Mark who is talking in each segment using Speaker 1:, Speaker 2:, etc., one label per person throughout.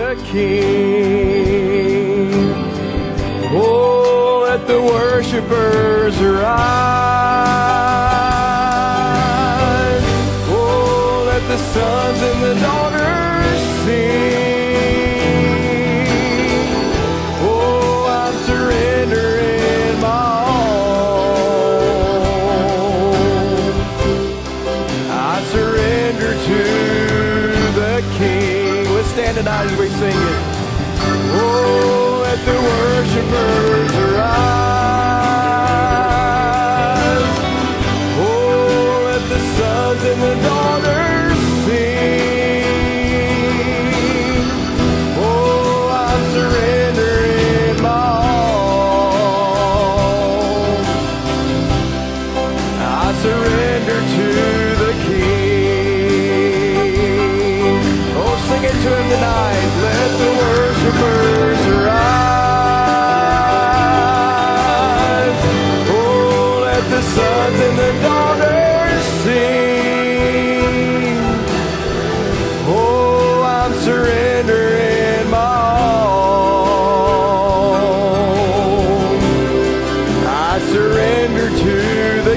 Speaker 1: the King. Oh, let the worshipers arise. Oh, let the sons and the daughters sing. Oh, I'm surrendering my all. I surrender to the King. Let's stand tonight as we sing it. Oh, let the worshipers arise. Oh, let the sons and the daughters sing. Oh, I'm surrendering my all. I surrender to the King. Oh, sing it to him tonight. Let the worshipers arise. Oh, let the sons and the daughters sing. Oh, I'm surrendering my all. I surrender to the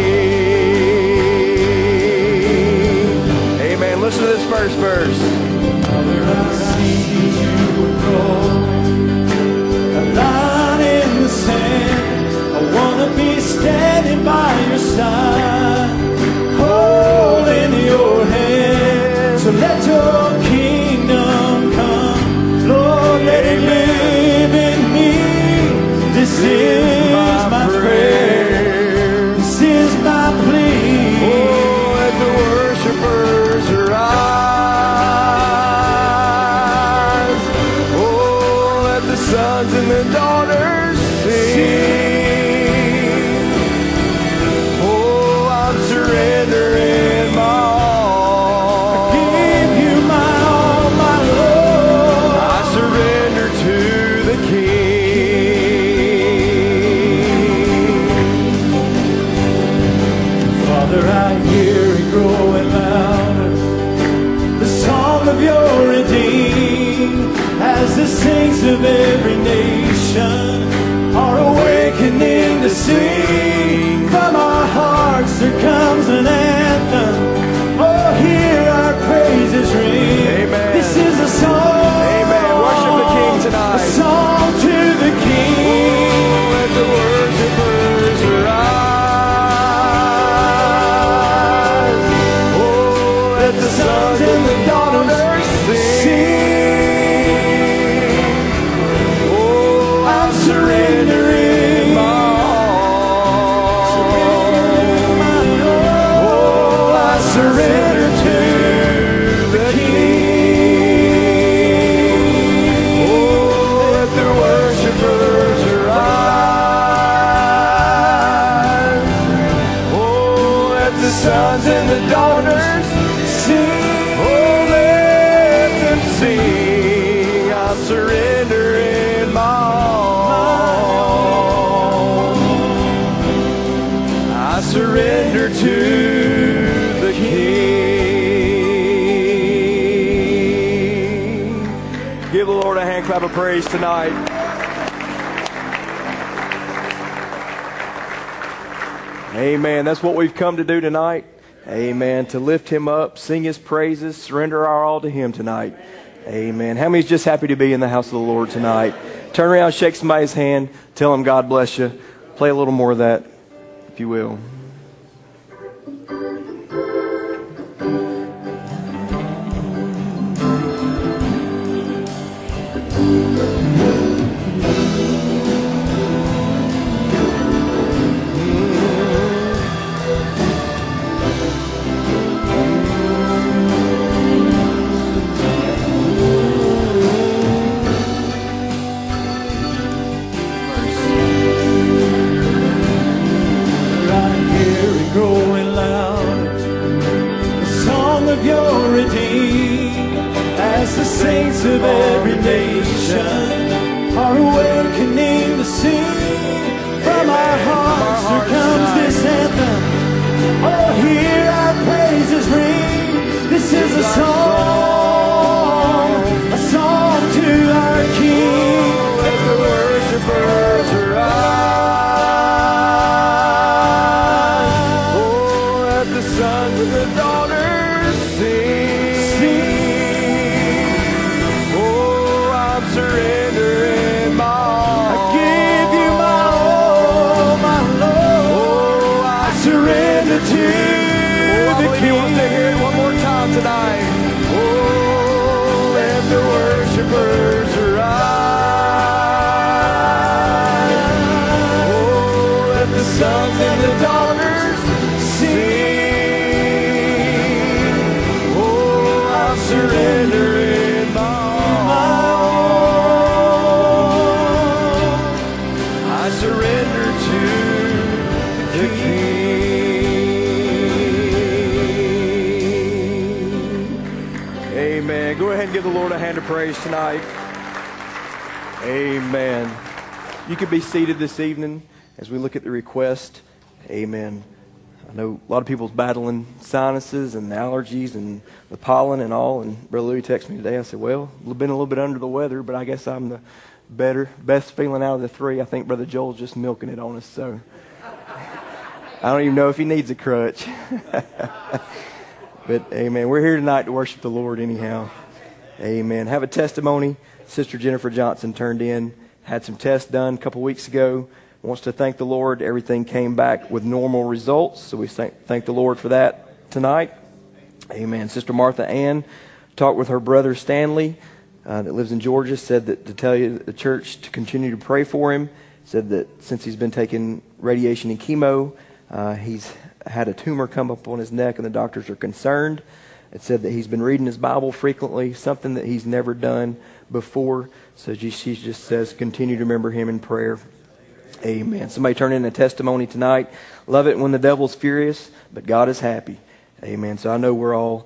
Speaker 1: King. Amen. Listen to this first verse.
Speaker 2: Father, I see you a line in the sand. I want to be standing by your side, holding your hand. So let your kingdom come, Lord, let it live in me. This is my prayer. This is my plea.
Speaker 1: Oh, let the worshipers arise. Oh, let the sons and the daughters sing. Oh, I'm surrendering my all.
Speaker 2: Give you my all, my Lord.
Speaker 1: I surrender to the King.
Speaker 2: Father, I hear it growing louder, the song of your redeemed, as the saints of every nation are awakening to sing. From our hearts there comes an anthem. Oh, hear our praises ring.
Speaker 1: Amen.
Speaker 2: This is a song.
Speaker 1: Amen. Worship the King tonight.
Speaker 2: A song to the King.
Speaker 1: Oh, let the worshipers arise. Oh, let the sons and the daughters sing. Oh, I'm surrendering my all. Oh, I surrender to the King. Oh, let the worshipers arise. Oh, let the sons and the daughters sing. Oh, let them sing. I'm surrendering my all. I surrender to the King. Give the Lord a hand clap of praise tonight. Amen. That's what we've come to do tonight. Amen. To lift him up, sing his praises, surrender our all to him tonight. Amen. How many's just happy to be in the house of the Lord tonight? Turn around, shake somebody's hand, tell them God bless you. Play a little more of that, if you will.
Speaker 2: Saints of every nation are awakening to sing. From our hearts there comes this anthem. Oh, hear our praises ring. This is a song
Speaker 1: the daughters sing. Oh, I'm surrendering my all. I give you my all, my Lord. Oh, I surrender to the King. He wants to hear it one more time tonight. Oh, let the worshipers arise. Oh, let the sons and the daughters sing. Oh, I'm surrendering my all. I surrender to the King. Amen. Go ahead and give the Lord a hand of praise tonight. Amen. You can be seated this evening as we look at the request. Amen. I know a lot of people's battling sinuses and allergies and the pollen and all. And Brother Louis texted me today. I said, well, I've been a little bit under the weather, but I guess I'm the best feeling out of the three. I think Brother Joel's just milking it on us. So I don't even know if he needs a crutch. But, amen, we're here tonight to worship the Lord anyhow. Amen. Have a testimony. Sister Jennifer Johnson turned in, had some tests done a couple weeks ago. Wants to thank the Lord. Everything came back with normal results. So we thank the Lord for that tonight. Amen. Sister Martha Ann talked with her brother Stanley that lives in Georgia. Said that to tell you the church to continue to pray for him. Said that since he's been taking radiation and chemo, he's had a tumor come up on his neck and the doctors are concerned. It said that he's been reading his Bible frequently, something that he's never done before. So she just says continue to remember him in prayer. Amen. Somebody turn in a testimony tonight. Love it when the devil's furious, but God is happy. Amen. So I know we're all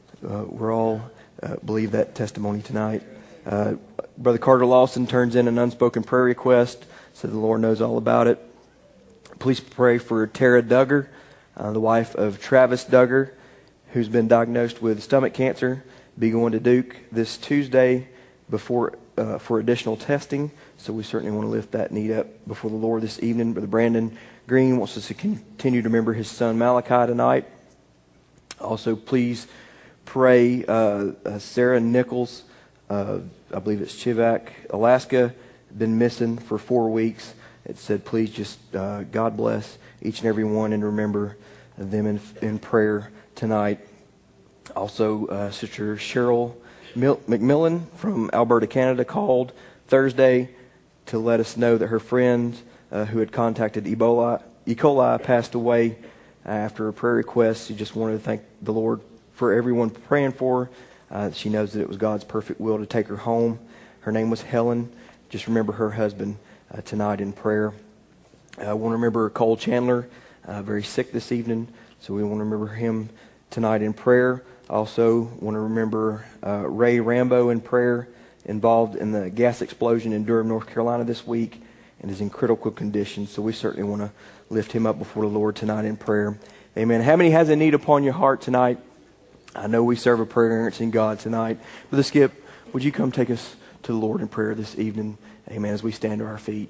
Speaker 1: believe that testimony tonight. Brother Carter Lawson turns in an unspoken prayer request. Said the Lord knows all about it. Please pray for Tara Duggar, the wife of Travis Duggar, who's been diagnosed with stomach cancer. Be going to Duke this Tuesday for additional testing. So we certainly want to lift that need up before the Lord this evening. Brother Brandon Green wants us to continue to remember his son Malachi tonight. Also, please pray Sarah Nichols, I believe it's Chivak, Alaska, been missing for 4 weeks. It said, please just God bless each and every one and remember them in prayer tonight. Also, Sister Cheryl McMillan from Alberta, Canada, called Thursday to let us know that her friend who had contacted E. coli passed away after a prayer request. She just wanted to thank the Lord for everyone praying for her. She knows that it was God's perfect will to take her home. Her name was Helen. Just remember her husband tonight in prayer. I want to remember Cole Chandler, very sick this evening, so we want to remember him tonight in prayer. Also want to remember Ray Rambo in prayer, involved in the gas explosion in Durham, North Carolina this week, and is in critical condition. So we certainly want to lift him up before the Lord tonight in prayer. Amen. How many has a need upon your heart tonight? I know we serve a prayer answering God tonight. Brother Skip, would you come take us to the Lord in prayer this evening? Amen. As we stand to our feet.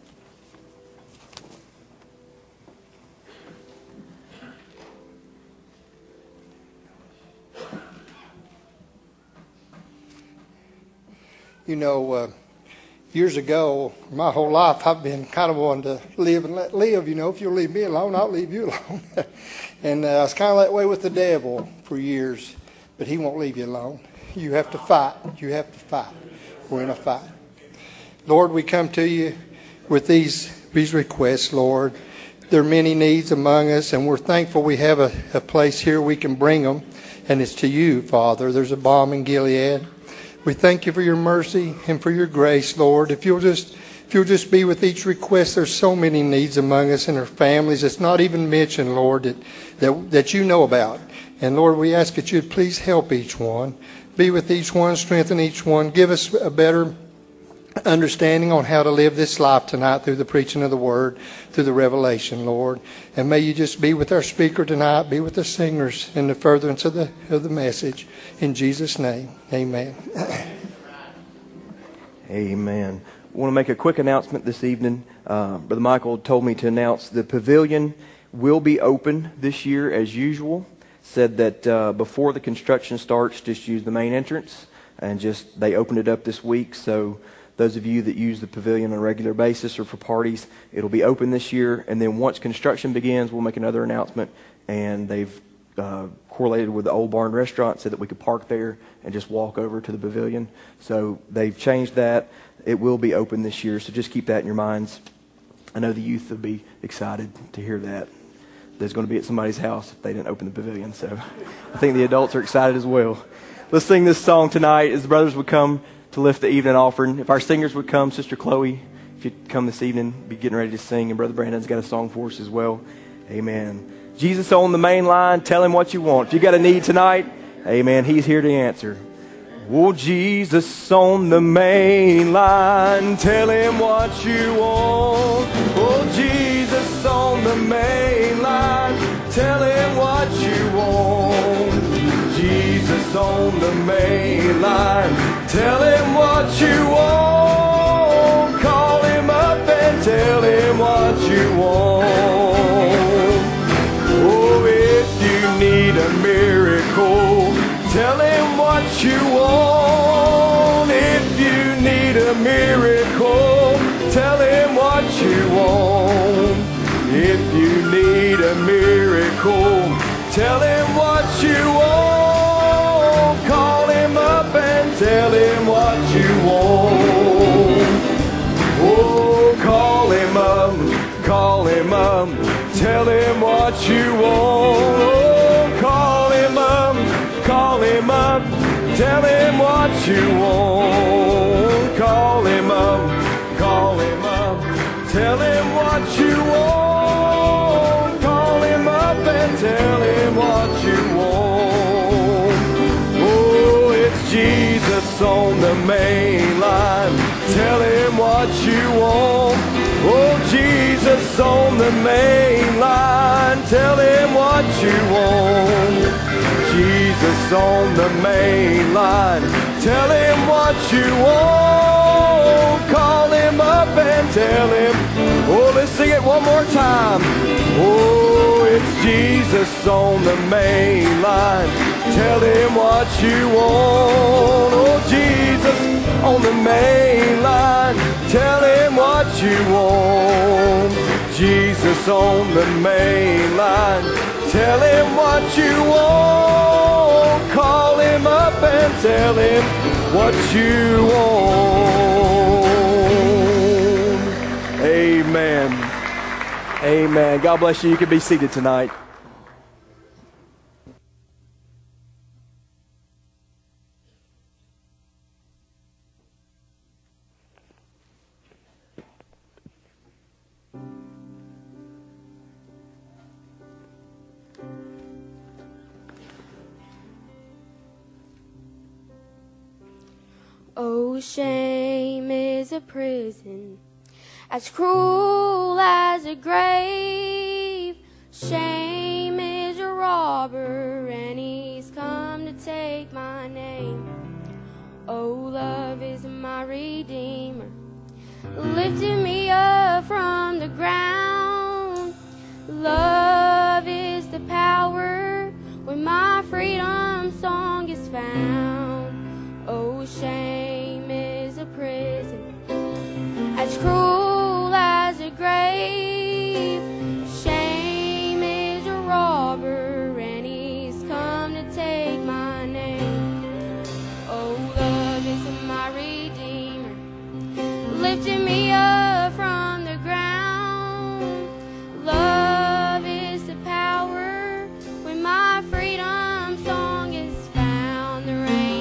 Speaker 3: You know, years ago, my whole life, I've been kind of wanting to live and let live. You know, if you'll leave me alone, I'll leave you alone. And I was kind of that way with the devil for years, but he won't leave you alone. You have to fight. You have to fight. We're in a fight. Lord, we come to you with these requests, Lord. There are many needs among us, and we're thankful we have a place here we can bring them, and it's to you, Father. There's a balm in Gilead. We thank you for your mercy and for your grace, Lord. If you'll just be with each request, there's so many needs among us and our families. It's not even mentioned, Lord, that you know about. And Lord, we ask that you'd please help each one. Be with each one, strengthen each one. Give us a better understanding on how to live this life tonight through the preaching of the word, through the revelation, Lord. And may you just be with our speaker tonight, be with the singers in the furtherance of the message. In Jesus' name, amen.
Speaker 1: Amen. I want to make a quick announcement this evening. Brother Michael told me to announce the pavilion will be open this year as usual. said that before the construction starts, just use the main entrance, and they opened it up this week. So those of you that use the pavilion on a regular basis or for parties, it'll be open this year. And then once construction begins, we'll make another announcement. And they've correlated with the Old Barn Restaurant so that we could park there and just walk over to the pavilion. So they've changed that. It will be open this year, so just keep that in your minds. I know the youth will be excited to hear that. There's going to be at somebody's house if they didn't open the pavilion. So I think the adults are excited as well. Let's sing this song tonight as the brothers would come to lift the evening offering. If our singers would come, Sister Chloe, if you'd come this evening, be getting ready to sing. And Brother Brandon's got a song for us as well. Amen. Jesus on the main line, tell him what you want. If you got a need tonight, amen, he's here to answer. Oh, Jesus on the main line, tell him what you want. Oh, Jesus on the main line, tell him what you want. Jesus on the main line, tell him what you want. Call him up and tell him what you want. Oh, if you need a miracle, tell him what you want. If you need a miracle, tell him what you want. If you need a miracle, tell him what you want. Call him up and tell him what you want. Oh, call him up, tell him what you want. Oh, call him up, tell him what you want. Call him up, tell him what you want. Call him up and tell him what you want. Oh, it's Jesus on the main line, tell him what you want. Oh, Jesus on the main line, tell him what you want. Jesus on the main line, tell him what you want. Call him up and tell him. Oh, let's sing it one more time. Oh, it's Jesus on the main line, tell him what you want. Oh, Jesus on the main line, tell him what you want. Jesus on the main line, tell him what you want. Call him up and tell him what you want. Amen. Amen. God bless you. You can be seated tonight.
Speaker 4: Oh, shame is a prison as cruel as a grave. Shame is a robber, and he's come to take my name. Oh, love is my redeemer, lifting me up from the ground. Love is the power when my freedom song is found. Oh, shame is a prison as cruel as a grave. Shame is a robber, and he's come to take my name. Oh, love is my redeemer, lifting me up from the ground. Love is the power when my freedom song is found. The rain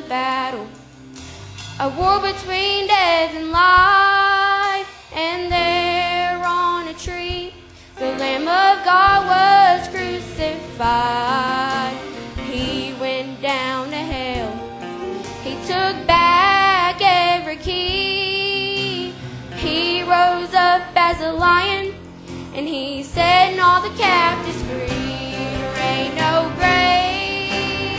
Speaker 4: the battle, a war between death and life. And there on a tree, the Lamb of God was crucified. He went down to hell, he took back every key. He rose up as a lion, and he set all the captives free. There ain't no grave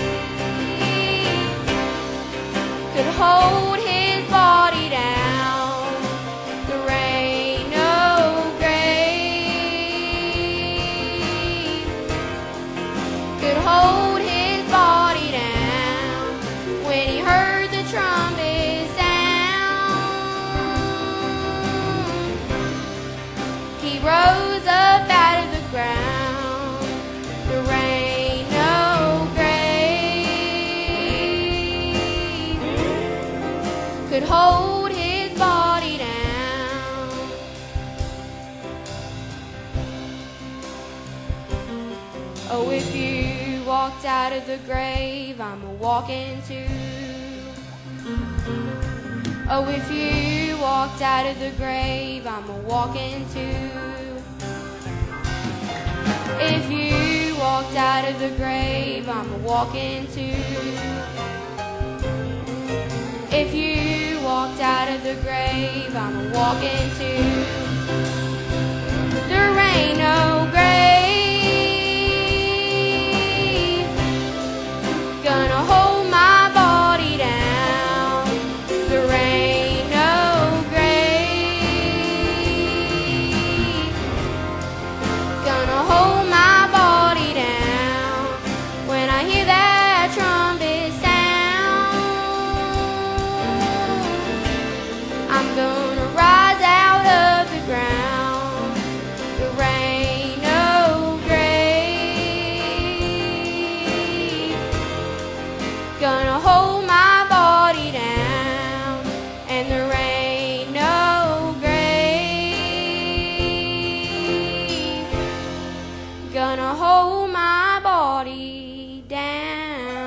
Speaker 4: could hold his body down. There ain't no grave could hold his body down. When he heard the trumpet sound, he rose up out of the ground. There ain't no grave could hold his body down. Oh, if you walked out of the grave, I'm a walking too. Oh, if you walked out of the grave, I'm a walking too. If you walked out of the grave, I'm a walking too. If you walked out of the grave, I'm a walking too. There ain't no grave gonna hold my body down. There ain't no grave gonna hold my body down. When I hear that trumpet sound, I'm gonna rise out of the ground. There ain't no grave gonna hold my body down. And there ain't no grave gonna hold my body down.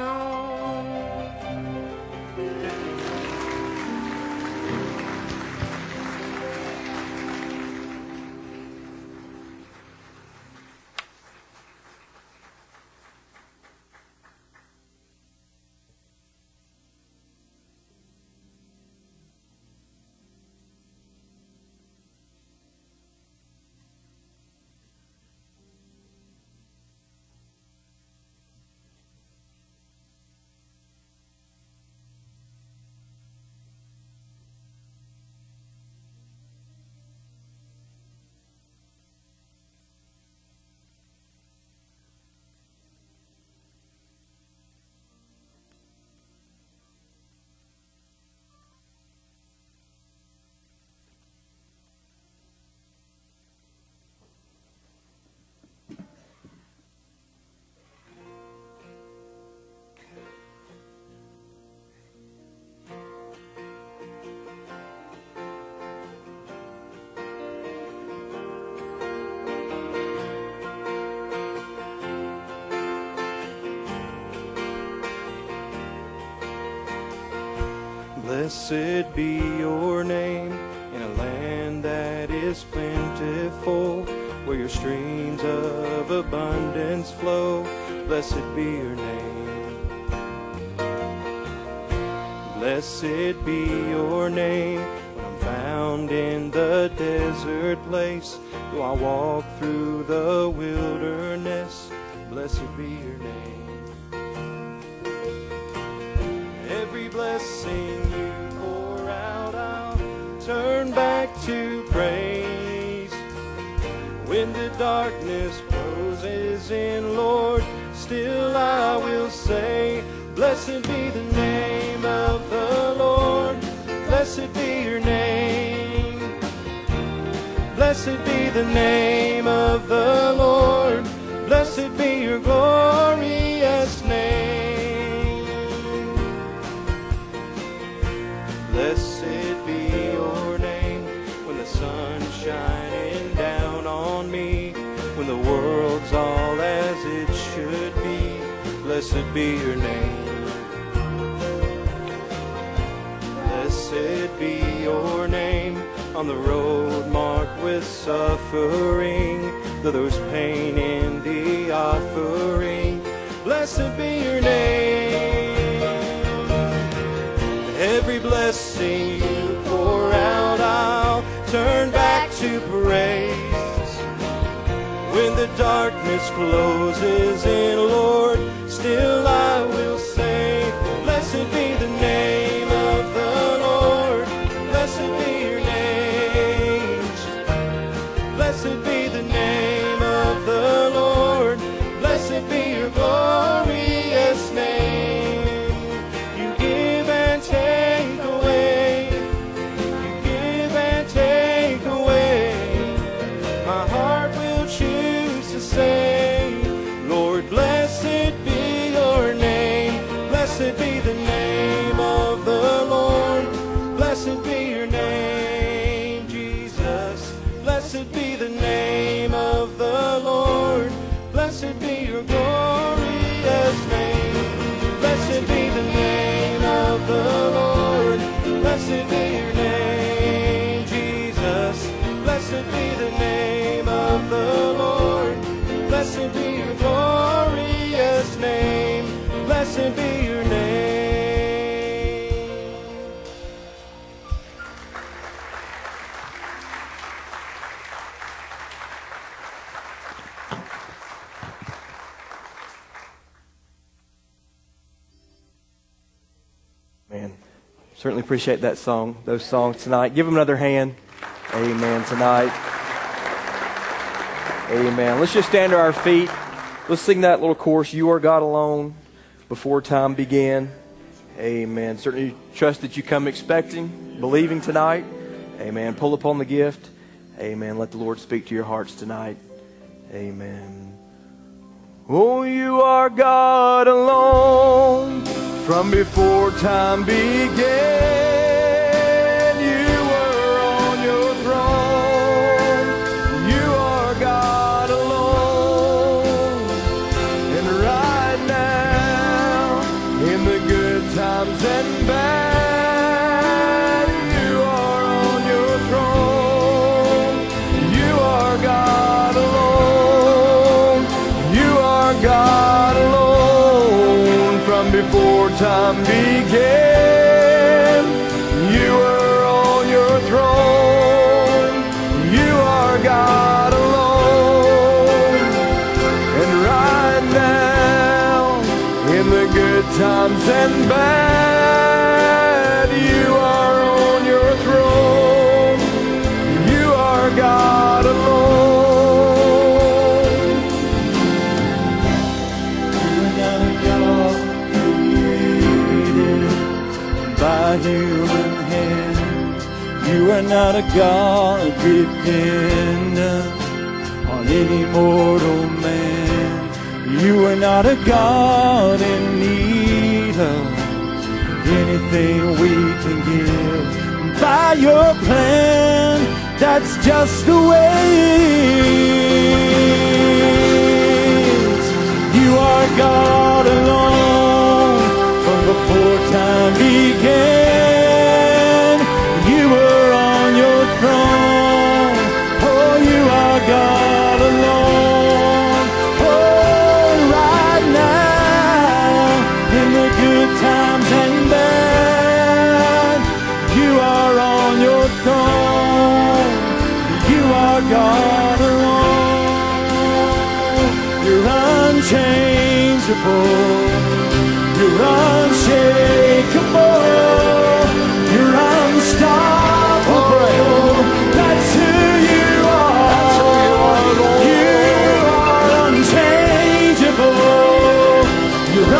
Speaker 2: Blessed be your name in a land that is plentiful, where your streams of abundance flow. Blessed be your name. Blessed be your name when I'm found in the desert place. Though I walk through the wilderness, blessed be your name. Every blessing you pour out, I'll turn back to praise. When the darkness closes in, Lord, still I will say, blessed be the name of the Lord. Blessed be your name. Blessed be the name of the Lord. Blessed be your glorious name. Blessed be your name when the sun's shining down on me, when the world's all as it should be. Blessed be your name. on the road marked with suffering, though there's pain in the offering, blessed be your name. Every blessing you pour out, I'll turn back to praise. When the darkness closes in, Lord, still I will say, blessed be the name of the Lord. Blessed be your name. Blessed be the name of the Lord. Blessed be your glorious name. You give and take away. You give and take away. My heart will choose to say, Lord, blessed be your name. Blessed be the name of the Lord. Blessed be your name, Jesus. Blessed be the name of the Lord. Blessed be your glorious name. Blessed be the name of the Lord. Blessed be your name, Jesus. Blessed be the name of the Lord. Blessed be your glorious name. Blessed be your name.
Speaker 1: Man, certainly appreciate that song, those songs tonight. Give them another hand. Amen tonight. Amen. Let's just stand to our feet. Let's sing that little chorus, You Are God Alone, before time began. Amen. Certainly trust that you come expecting, believing tonight. Amen. Pull upon the gift. Amen. Let the Lord speak to your hearts tonight. Amen. Oh, you are God alone from before time began. You were on your throne. You are God alone. And right now, in the good times and bad, you are on your throne. You are God alone. You are God alone from before time began. You were on your throne. You are God alone. And right now, in the good times and bad, you are on your throne. You are God alone.
Speaker 2: By human hand, you are not a God dependent on any mortal man. You are not a God in need of anything we can give. By your plan, that's just the way it is. You are God alone from before time began. You were on your throne. Oh, you are God alone. Oh, right now, in the good times and bad, you are on your throne. You are God alone. You're unchangeable. You're unshakable. You're unstoppable. That's who you are. You are unchangeable. You're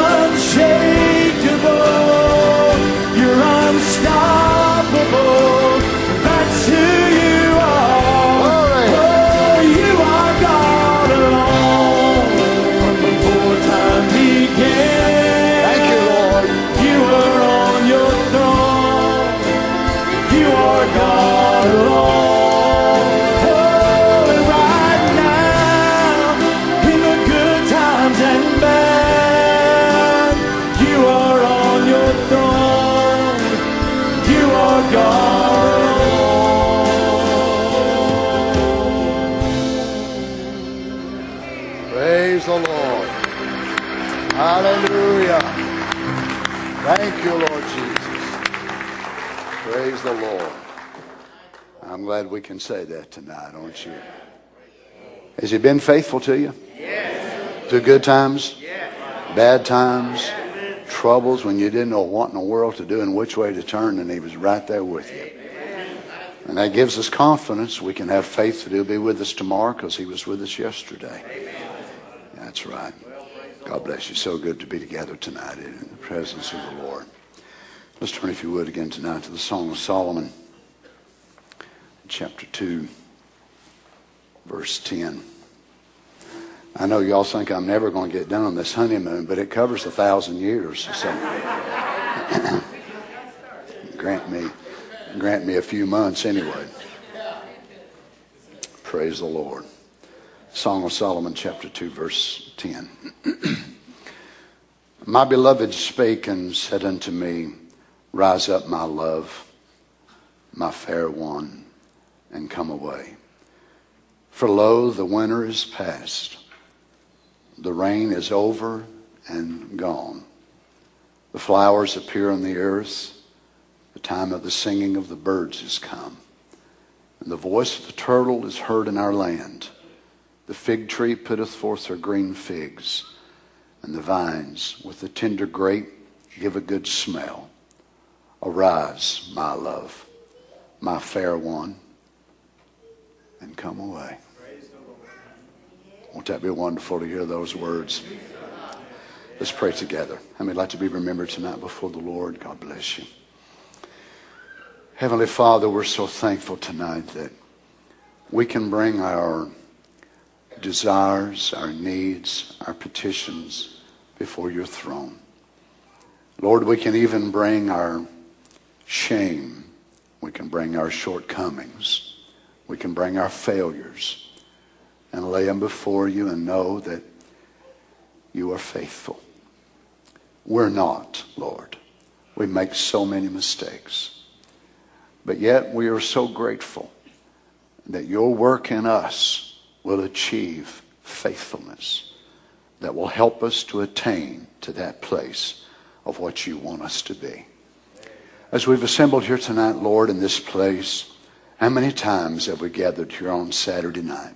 Speaker 2: unshakable. You're unstoppable. That's who you are. Oh, you are God alone. Before time began. God alone. Oh, right now, in the good times and bad, you are on your throne. You are God alone.
Speaker 5: Thank you, Lord Jesus. Praise the Lord. I'm glad we can say that tonight, aren't you? Has He been faithful to you? Yes. Through good times? Yes. Bad times? Yes. Troubles when you didn't know what in the world to do and which way to turn, and He was right there with you. And that gives us confidence. We can have faith that He'll be with us tomorrow because He was with us yesterday. That's right. God bless you. So good to be together tonight in the presence of the Lord. Let's turn, if you would, again tonight to the Song of Solomon, chapter 2, verse 10. I know y'all think I'm never going to get done on this honeymoon, but it covers 1,000 years. So grant me a few months anyway. Praise the Lord. Song of Solomon, chapter 2, verse 10. My beloved spake and said unto me, Rise up, my love, my fair one, and come away. For lo, the winter is past. The rain is over and gone. The flowers appear on the earth. The time of the singing of the birds is come. And the voice of the turtle is heard in our land. The fig tree putteth forth her green figs, and the vines with the tender grape give a good smell. Arise, my love, my fair one, and come away. Won't that be wonderful to hear those words? Let's pray together. How many like to be remembered tonight before the Lord? God bless you. Heavenly Father, we're so thankful tonight that we can bring our desires, our needs, our petitions before your throne. Lord, we can even bring our shame. We can bring our shortcomings. We can bring our failures and lay them before you and know that you are faithful. We're not, Lord. We make so many mistakes. But yet we are so grateful that your work in us will achieve faithfulness that will help us to attain to that place of what you want us to be. As we've assembled here tonight, Lord, in this place, how many times have we gathered here on Saturday night?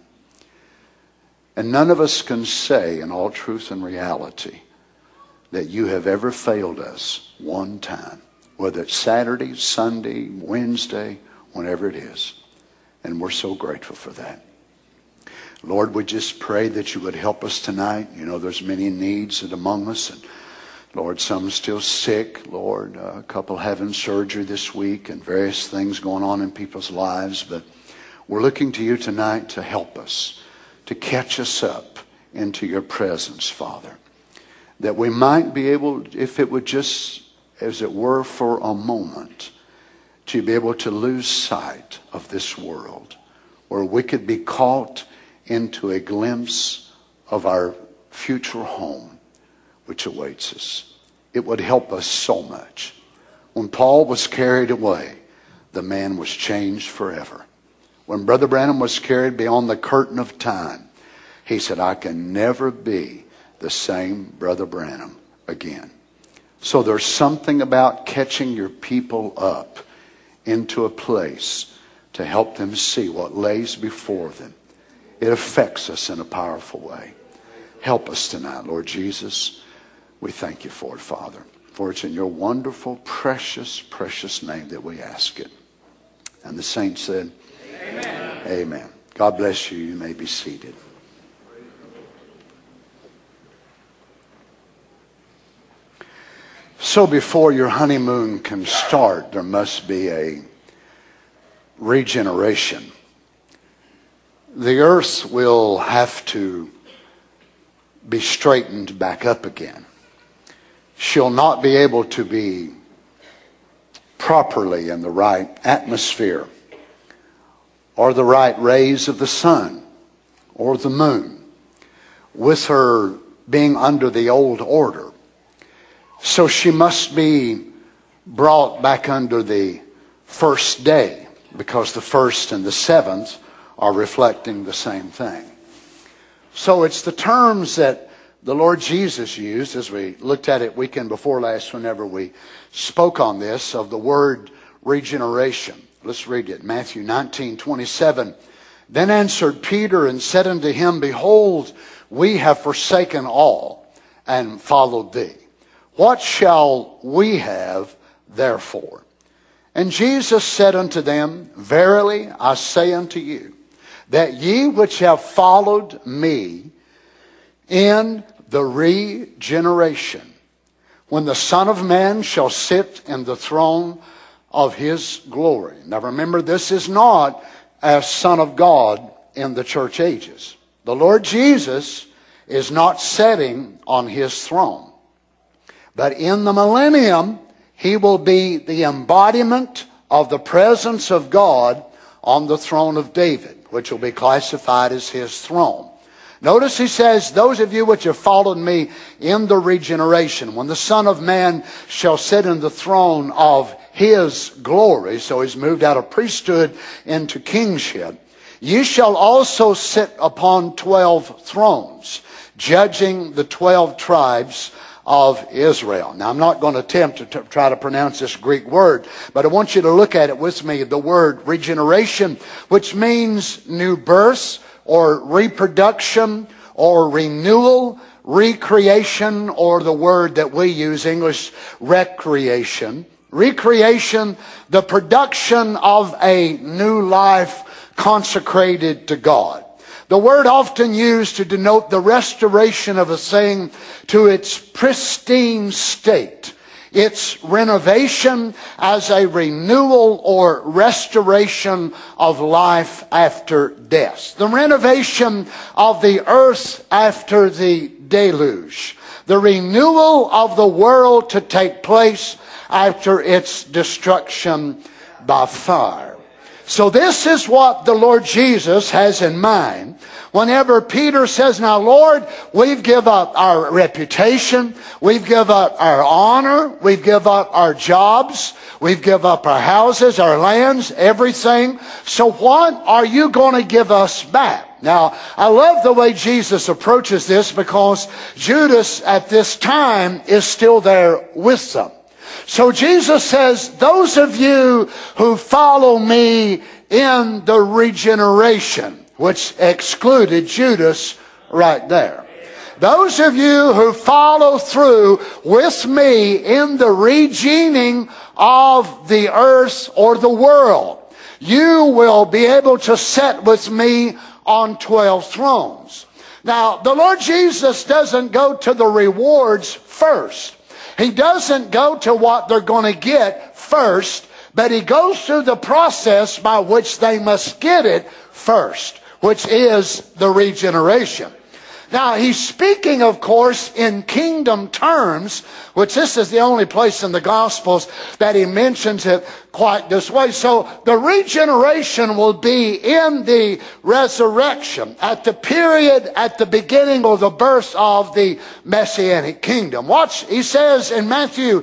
Speaker 5: And none of us can say in all truth and reality that you have ever failed us one time, whether it's Saturday, Sunday, Wednesday, whenever it is. And we're so grateful for that. Lord, we just pray that you would help us tonight. You know, there's many needs among us. And Lord, some still sick. Lord, a couple having surgery this week and various things going on in people's lives. But we're looking to you tonight to help us, to catch us up into your presence, Father. That we might be able, if it would just, as it were, for a moment, to be able to lose sight of this world, where we could be caught into a glimpse of our future home, which awaits us. It would help us so much. When Paul was carried away, the man was changed forever. When Brother Branham was carried beyond the curtain of time, he said, I can never be the same Brother Branham again. So there's something about catching your people up into a place to help them see what lays before them. It affects us in a powerful way. Help us tonight, Lord Jesus. We thank you for it, Father. For it's in your wonderful, precious, precious name that we ask it. And the saints said, Amen. Amen. God bless you. You may be seated. So before your honeymoon can start, there must be a regeneration. The earth will have to be straightened back up again. She'll not be able to be properly in the right atmosphere or the right rays of the sun or the moon, with her being under the old order. So she must be brought back under the first day, because the first and the seventh are reflecting the same thing. So it's the terms that the Lord Jesus used, as we looked at it weekend before last whenever we spoke on this, of the word regeneration. Let's read it. Matthew 19:27. Then answered Peter and said unto him, Behold, we have forsaken all and followed thee. What shall we have therefore? And Jesus said unto them, Verily I say unto you, that ye which have followed me in the regeneration, when the Son of Man shall sit in the throne of his glory. Now remember, this is not as Son of God in the church ages. The Lord Jesus is not sitting on his throne. But in the millennium, he will be the embodiment of the presence of God on the throne of David, which will be classified as his throne. Notice he says, those of you which have followed me in the regeneration, when the Son of Man shall sit in the throne of his glory, so he's moved out of priesthood into kingship, ye shall also sit upon 12 thrones, judging the 12 tribes of Israel. Now, I'm not going to attempt to try to pronounce this Greek word, but I want you to look at it with me, the word regeneration, which means new birth, or reproduction, or renewal, recreation, or the word that we use, English, recreation. Recreation, the production of a new life consecrated to God. The word often used to denote the restoration of a thing to its pristine state. Its renovation as a renewal or restoration of life after death. The renovation of the earth after the deluge. The renewal of the world to take place after its destruction by fire. So this is what the Lord Jesus has in mind whenever Peter says, now Lord, we've given up our reputation, we've given up our honor, we've given up our jobs, we've given up our houses, our lands, everything. So what are you going to give us back? Now, I love the way Jesus approaches this because Judas at this time is still there with them. So Jesus says, those of you who follow me in the regeneration, which excluded Judas right there. Those of you who follow through with me in the regening of the earth or the world, you will be able to sit with me on 12 thrones. Now, the Lord Jesus doesn't go to the rewards first. He doesn't go to what they're going to get first, but he goes through the process by which they must get it first, which is the regeneration. Now, he's speaking, of course, in kingdom terms, which this is the only place in the Gospels that he mentions it quite this way. So the regeneration will be in the resurrection, at the period, at the beginning or the birth of the Messianic kingdom. Watch, he says in Matthew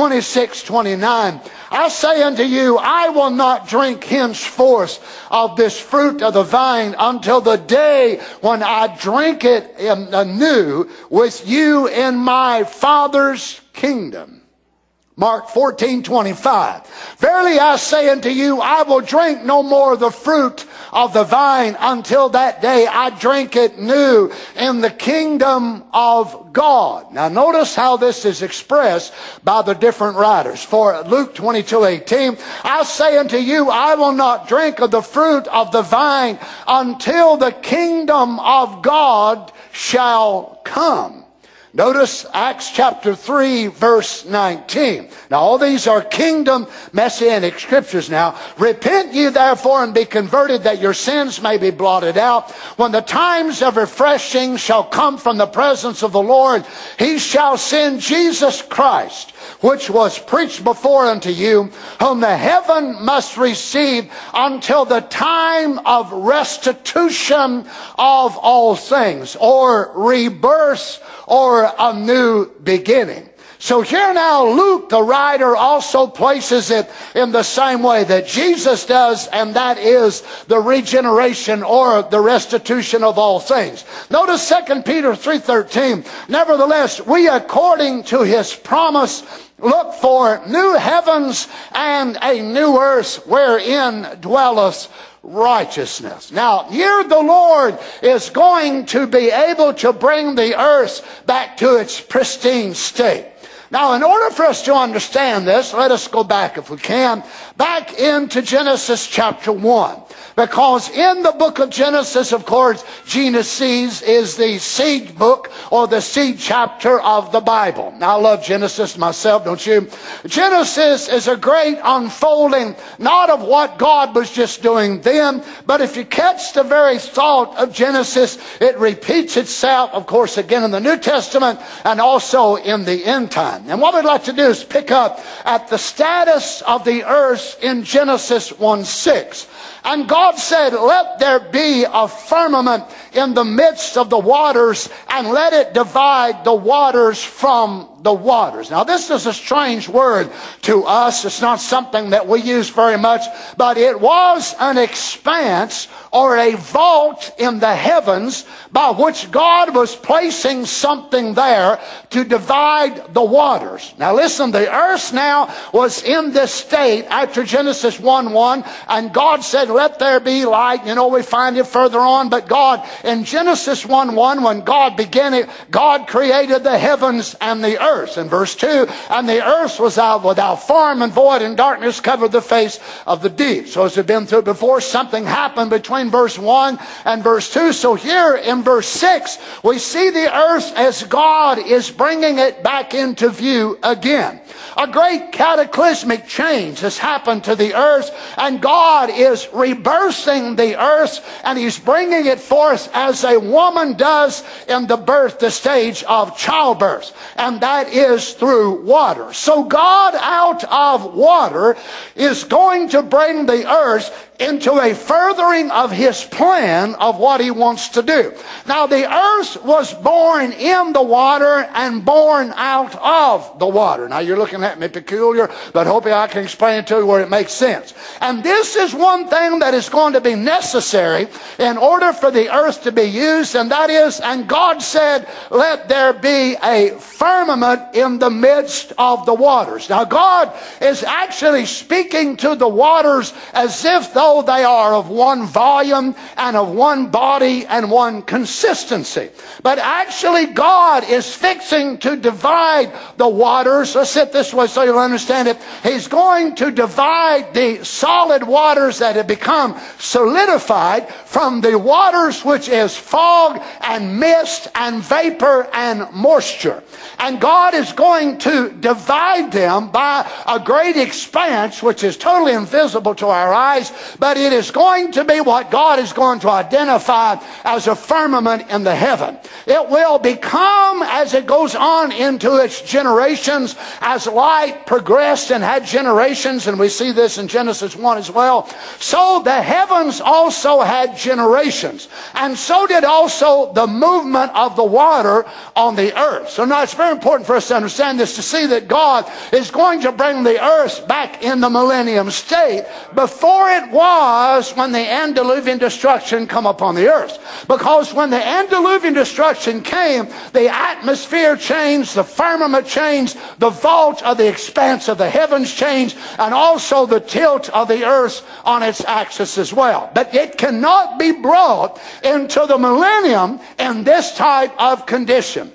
Speaker 5: 26:29, I say unto you, I will not drink henceforth of this fruit of the vine until the day when I drink it anew with you in my Father's kingdom. Mark 14:25. Verily I say unto you, I will drink no more of the fruit of the vine until that day I drink it new in the kingdom of God. Now notice how this is expressed by the different writers. For Luke 22:18, I say unto you, I will not drink of the fruit of the vine until the kingdom of God shall come. Notice Acts chapter 3 verse 19. Now all these are kingdom messianic scriptures now. Repent ye therefore and be converted that your sins may be blotted out. When the times of refreshing shall come from the presence of the Lord, he shall send Jesus Christ, which was preached before unto you, whom the heaven must receive until the time of restitution of all things, or rebirth, or a new beginning. So here now Luke, the writer, also places it in the same way that Jesus does, and that is the regeneration or the restitution of all things. Notice 2 Peter 3:13. Nevertheless, we according to his promise look for new heavens and a new earth wherein dwelleth righteousness. Now, here the Lord is going to be able to bring the earth back to its pristine state. Now, in order for us to understand this, let us go back, if we can, back into Genesis chapter 1. Because in the book of Genesis, of course, Genesis is the seed book or the seed chapter of the Bible. Now, I love Genesis myself, don't you? Genesis is a great unfolding, not of what God was just doing then, but if you catch the very thought of Genesis, it repeats itself, of course, again in the New Testament and also in the end time. And what we'd like to do is pick up at the status of the earth in Genesis 1:6. And God said, let there be a firmament in the midst of the waters, and let it divide the waters from the waters. Now, this is a strange word to us. It's not something that we use very much, but it was an expanse or a vault in the heavens by which God was placing something there to divide the waters. Now listen, the earth now was in this state after Genesis 1:1, and God said, let there be light. You know, we find it further on, but God, in Genesis 1:1, when God began it, God created the heavens and the earth. In verse 2, and the earth was out without form and void, and darkness covered the face of the deep. So as we've been through before, something happened between verse 1 and verse 2. So here in verse 6, we see the earth as God is bringing it back into view again. A great cataclysmic change has happened to the earth, and God is rebirthing the earth, and he's bringing it forth as a woman does in the birth, the stage of childbirth, and that is through water. So God out of water is going to bring the earth into a furthering of his plan of what he wants to do. Now, the earth was born in the water and born out of the water. Now, you're looking at me peculiar, but hopefully I can explain it to you where it makes sense. And this is one thing that is going to be necessary in order for the earth to be used, and that is, and God said, let there be a firmament in the midst of the waters. Now, God is actually speaking to the waters as if though they are of one volume and of one body and one consistency. But actually God is fixing to divide the waters. Let's sit this way so you'll understand it. He's going to divide the solid waters that have become solidified from the waters which is fog and mist and vapor and moisture. And God is going to divide them by a great expanse which is totally invisible to our eyes, but it is going to be what God is going to identify as a firmament in the heaven. It will become, as it goes on into its generations, as light progressed and had generations, and we see this in Genesis 1 as well, so the heavens also had generations. And so did also the movement of the water on the earth. So now it's very important for us to understand this, to see that God is going to bring the earth back in the millennium state before it was when the antediluvian destruction come upon the earth. Because when the antediluvian destruction came, the atmosphere changed, the firmament changed, the vault of the expanse of the heavens changed, and also the tilt of the earth on its axis as well. But it cannot be brought into the millennium in this type of condition.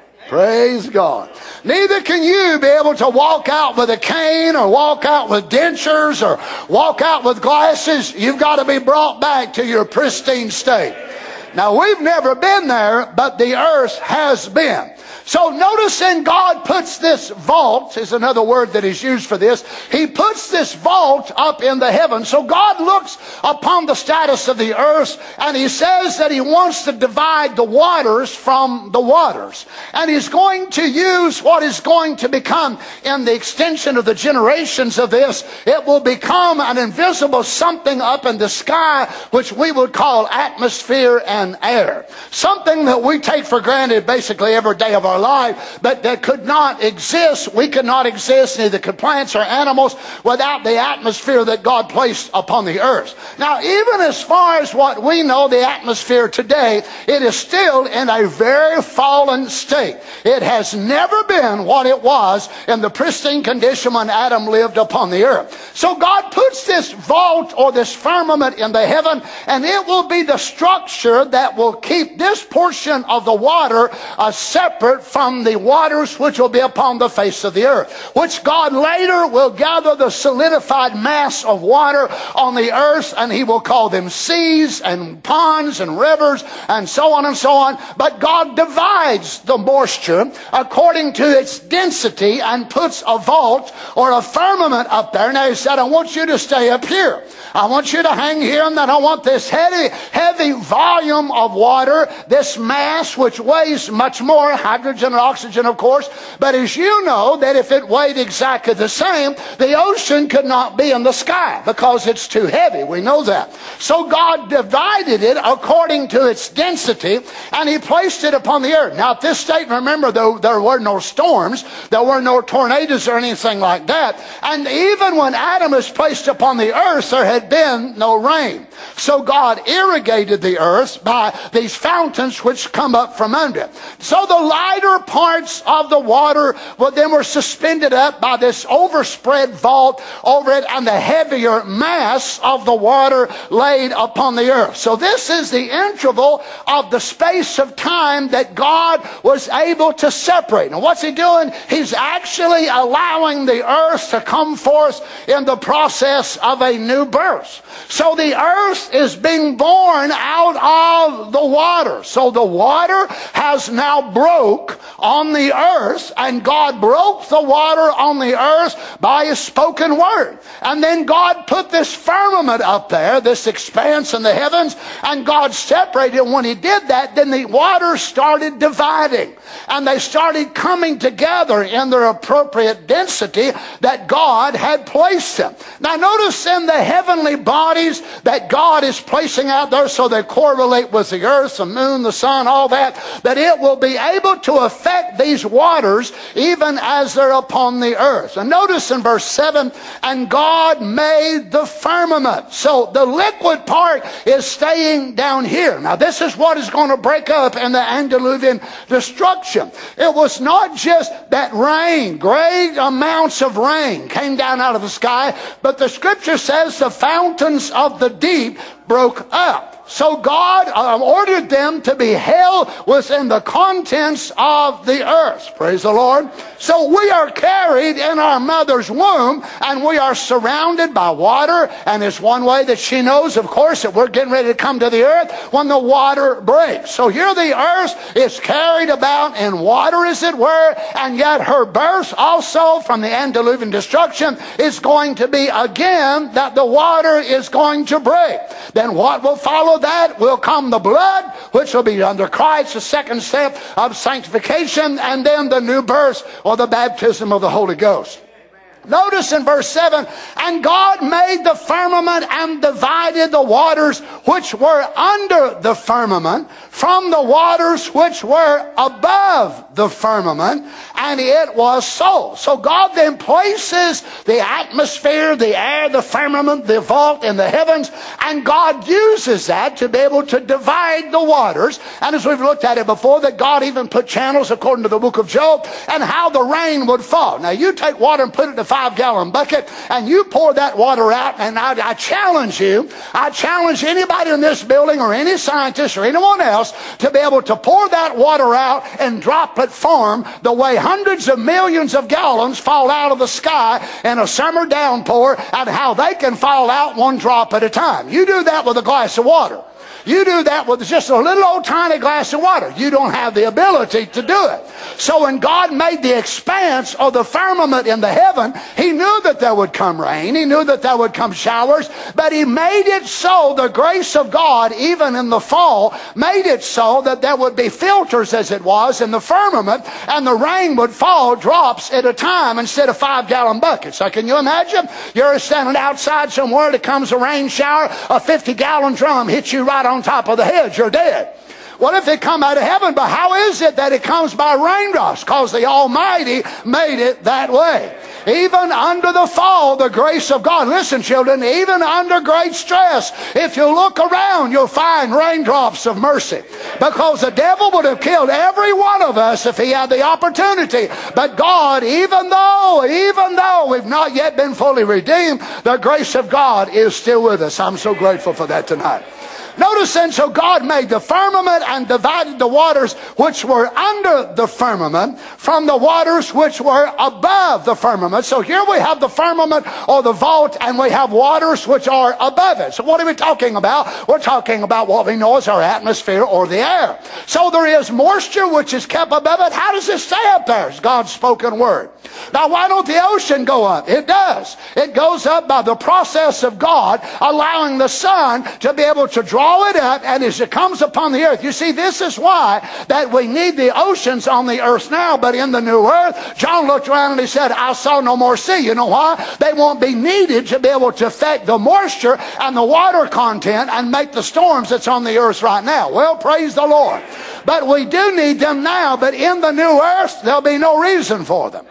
Speaker 5: Praise God. Neither can you be able to walk out with a cane or walk out with dentures or walk out with glasses. You've got to be brought back to your pristine state. Now, we've never been there, but the earth has been. So noticing God puts this vault, is another word that is used for this. He puts this vault up in the heavens. So God looks upon the status of the earth, and he says that he wants to divide the waters from the waters. And he's going to use what is going to become, in the extension of the generations of this, it will become an invisible something up in the sky, which we would call atmosphere and air. Something that we take for granted basically every day of our our life, but that could not exist. We could not exist, neither could plants or animals, without the atmosphere that God placed upon the earth. Now, even as far as what we know, the atmosphere today, it is still in a very fallen state. It has never been what it was in the pristine condition when Adam lived upon the earth. So God puts this vault or this firmament in the heaven, and it will be the structure that will keep this portion of the water separate from the waters which will be upon the face of the earth, which God later will gather the solidified mass of water on the earth, and he will call them seas and ponds and rivers and so on and so on. But God divides the moisture according to its density and puts a vault or a firmament up there. Now he said, I want you to stay up here. I want you to hang here, and then I want this heavy volume of water, this mass which weighs much more, hydrogen and oxygen of course, but as you know that if it weighed exactly the same, the ocean could not be in the sky because it's too heavy. We know that. So God divided it according to its density, and he placed it upon the earth. Now at this state, remember, though, there were no storms, there were no tornadoes or anything like that, and even when Adam was placed upon the earth, there had been no rain. So God irrigated the earth by these fountains which come up from under it. So the lighter parts of the water then were suspended up by this overspread vault over it, and the heavier mass of the water laid upon the earth. So this is the interval of the space of time that God was able to separate. Now what's he doing? He's actually allowing the earth to come forth in the process of a new birth. So the earth is being born out of the water. So the water has now broke on the earth, and God broke the water on the earth by his spoken word. And then God put this firmament up there, this expanse in the heavens, and God separated it. When he did that, then the water started dividing, and they started coming together in their appropriate density that God had placed them. Now notice in the heavenly bodies that God is placing out there so they correlate with the earth, the moon, the sun, all that it will be able to affect these waters even as they're upon the earth. And notice in verse 7, and God made the firmament. So the liquid part is staying down here. Now this is what is going to break up in the antediluvian destruction. It was not just that rain, great amounts of rain came down out of the sky, but the scripture says the fountains of the deep broke up. So God ordered them to be held within the contents of the earth. Praise the Lord. So we are carried in our mother's womb, and we are surrounded by water. And it's one way that she knows, of course, that we're getting ready to come to the earth when the water breaks. So here the earth is carried about in water, as it were, and yet her birth also from the antediluvian destruction is going to be again that the water is going to break. Then what will follow that will come the blood, which will be under Christ, the second step of sanctification, and then the new birth or the baptism of the Holy Ghost. Notice in verse 7, and God made the firmament and divided the waters which were under the firmament from the waters which were above the firmament, and it was so. So God then places the atmosphere, the air, the firmament, the vault in the heavens, and God uses that to be able to divide the waters. And as we've looked at it before, that God even put channels according to the book of Job, and how the rain would fall. Now you take water and put it in a 5-gallon bucket, and you pour that water out, and I challenge you, I challenge anybody in this building or any scientist or anyone else to be able to pour that water out in droplet form the way hundreds of millions of gallons fall out of the sky in a summer downpour, and how they can fall out one drop at a time. You do that with a glass of water. You do that with just a little old tiny glass of water. You don't have the ability to do it. So when God made the expanse of the firmament in the heaven, he knew that there would come rain. He knew that there would come showers. But he made it so, the grace of God, even in the fall, made it so that there would be filters, as it was, in the firmament, and the rain would fall drops at a time instead of 5-gallon buckets. So can you imagine? You're standing outside somewhere, there comes a rain shower, a 50-gallon drum hits you right on top of the head, you're dead. What if it come out of heaven? But how is it that it comes by raindrops? Because the Almighty made it that way. Even under the fall, the grace of God. Listen, children, even under great stress, if you look around, you'll find raindrops of mercy. Because the devil would have killed every one of us if he had the opportunity. But God, even though we've not yet been fully redeemed, the grace of God is still with us. I'm so grateful for that tonight. Notice then, so God made the firmament and divided the waters which were under the firmament from the waters which were above the firmament. So here we have the firmament or the vault, and we have waters which are above it. So what are we talking about? We're talking about what we know as our atmosphere or the air. So there is moisture which is kept above it. How does it stay up there? It's God's spoken word. Now, why don't the ocean go up? It does. It goes up by the process of God allowing the sun to be able to draw it up, and as it comes upon the earth. You see, this is why that we need the oceans on the earth now, but in the new earth, John looked around and he said, I saw no more sea. You know why? They won't be needed to be able to affect the moisture and the water content and make the storms that's on the earth right now. Well, praise the Lord. But we do need them now, but in the new earth, there'll be no reason for them.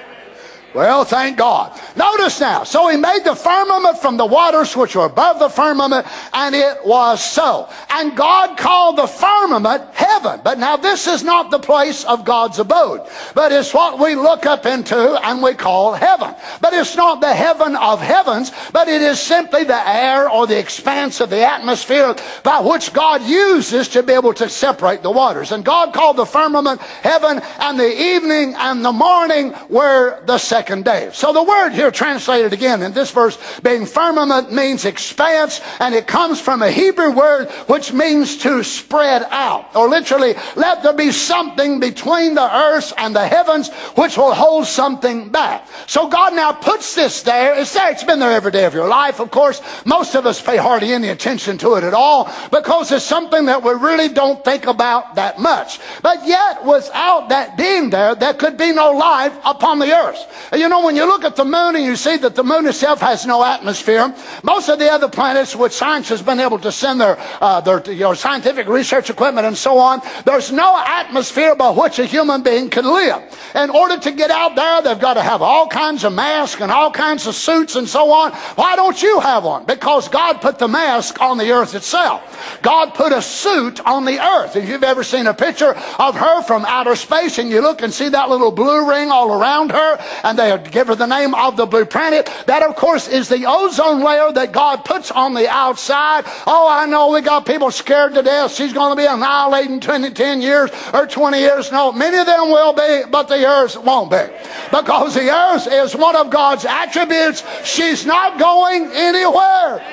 Speaker 5: Well, thank God. Notice now, so he made the firmament from the waters which were above the firmament, and it was so. And God called the firmament heaven. But now this is not the place of God's abode, but it's what we look up into and we call heaven. But it's not the heaven of heavens, but it is simply the air or the expanse of the atmosphere by which God uses to be able to separate the waters. And God called the firmament heaven, and the evening and the morning were the second day. So the word here translated again in this verse being firmament means expanse, and it comes from a Hebrew word which means to spread out, or literally let there be something between the earth and the heavens which will hold something back. So God now puts this there. It's there. It's been there every day of your life. Of course, most of us pay hardly any attention to it at all because it's something that we really don't think about that much. But yet, without that being there, there could be no life upon the earth. You know, when you look at the moon and you see that the moon itself has no atmosphere, most of the other planets which science has been able to send their scientific research equipment and so on, there's no atmosphere by which a human being can live. In order to get out there, they've got to have all kinds of masks and all kinds of suits and so on. Why don't you have one? Because God put the mask on the earth itself. God put a suit on the earth. If you've ever seen a picture of her from outer space and you look and see that little blue ring all around her, and they give her the name of the blue planet, that of course is the ozone layer that God puts on the outside. Oh, I know we got people scared to death. She's going to be annihilated in 10 years or 20 years. No, many of them will be, but the earth won't be. Because the earth is one of God's attributes. She's not going anywhere.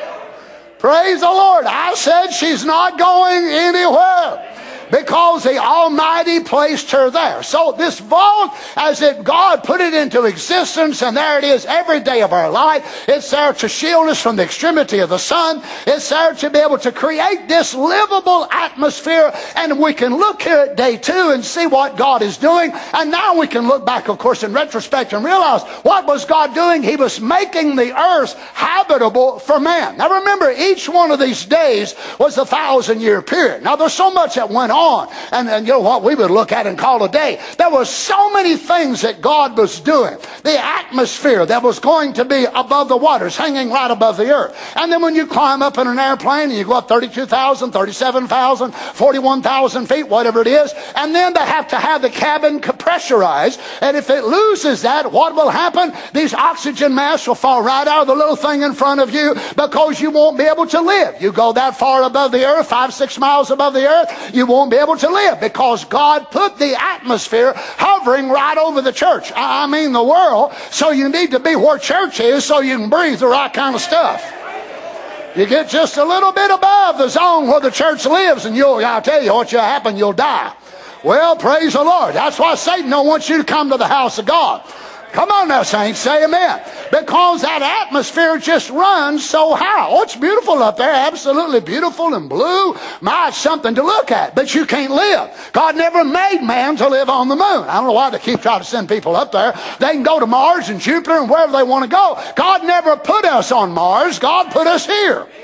Speaker 5: Praise the Lord. I said she's not going anywhere, because the Almighty placed her there. So this vault, as if God put it into existence, and there it is every day of our life. It's there to shield us from the extremity of the sun. It's there to be able to create this livable atmosphere. And we can look here at day 2 and see what God is doing. And now we can look back, of course, in retrospect and realize what was God doing? He was making the earth habitable for man. Now remember, each one of these days was a 1,000-year period. Now there's so much that went on. And you know what we would look at and call a day. There were so many things that God was doing. The atmosphere that was going to be above the waters, hanging right above the earth. And then when you climb up in an airplane and you go up 32,000, 37,000, 41,000 feet, whatever it is, and then they have to have the cabin pressurized. And if it loses that, what will happen? These oxygen masks will fall right out of the little thing in front of you, because you won't be able to live. You go that far above the earth, 5-6 miles above the earth, you won't be able to live, because God put the atmosphere hovering right over the church. I mean the world. So you need to be where church is so you can breathe the right kind of stuff. You get just a little bit above the zone where the church lives, and I'll tell you what will happen, you'll die. Well, praise the Lord. That's why Satan don't want you to come to the house of God. Come on now, saints, say amen. Because that atmosphere just runs so high. Oh, it's beautiful up there, absolutely beautiful and blue. My, it's something to look at, but you can't live. God never made man to live on the moon. I don't know why they keep trying to send people up there. They can go to Mars and Jupiter and wherever they want to go. God never put us on Mars. God put us here.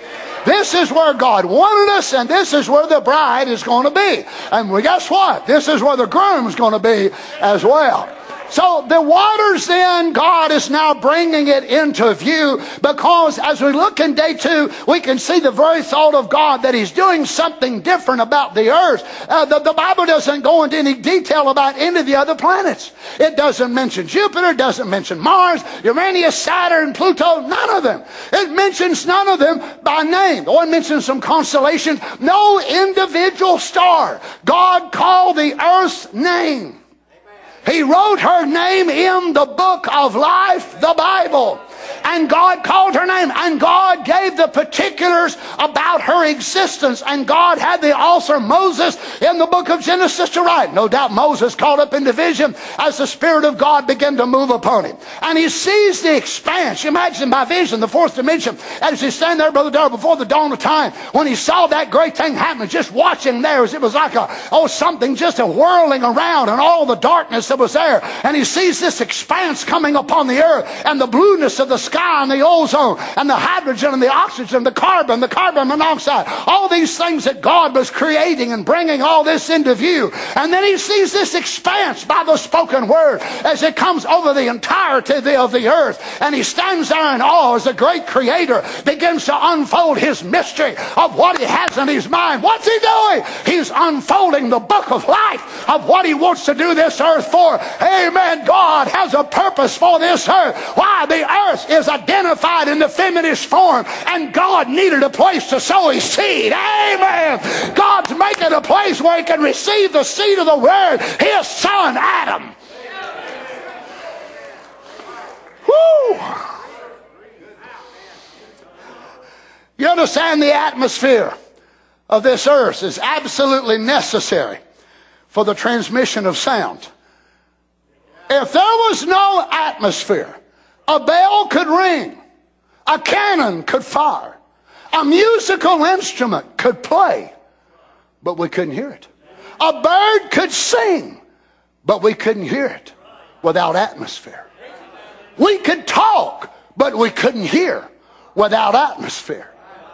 Speaker 5: This is where God wanted us, and this is where the bride is going to be. And guess what? This is where the groom is going to be as well. So the waters then, God is now bringing it into view, because as we look in day 2, we can see the very thought of God that He's doing something different about the earth. The Bible doesn't go into any detail about any of the other planets. It doesn't mention Jupiter, it doesn't mention Mars, Uranus, Saturn, Pluto, none of them. It mentions none of them by name. Or it mentions some constellations. No individual star. God called the earth's name. He wrote her name in the book of life, the Bible. And God called her name. And God gave the particulars about her existence. And God had the author Moses in the book of Genesis to write. No doubt Moses caught up in the vision as the Spirit of God began to move upon him. And he sees the expanse. You imagine by vision, the fourth dimension, as he stand there, Brother Darrell, before the dawn of time, when he saw that great thing happen, just watching there, it was like something just a whirling around and all the darkness that was there. And he sees this expanse coming upon the earth, and the blueness of the sky and the ozone and the hydrogen and the oxygen, the carbon monoxide, all these things that God was creating and bringing all this into view. And then he sees this expanse by the spoken word as it comes over the entirety of the earth. And he stands there in awe as the great creator begins to unfold his mystery of what he has in his mind. What's he doing? He's unfolding the book of life of what he wants to do this earth for. Amen. God has a purpose for this earth. Why? The earth is identified in the feminist form, and God needed a place to sow his seed. Amen. God's making a place where he can receive the seed of the word, his son Adam. Woo! You understand, the atmosphere of this earth is absolutely necessary for the transmission of sound. If there was no atmosphere, a bell could ring, a cannon could fire, a musical instrument could play, but we couldn't hear it. A bird could sing, but we couldn't hear it without atmosphere. We could talk, but we couldn't hear without atmosphere.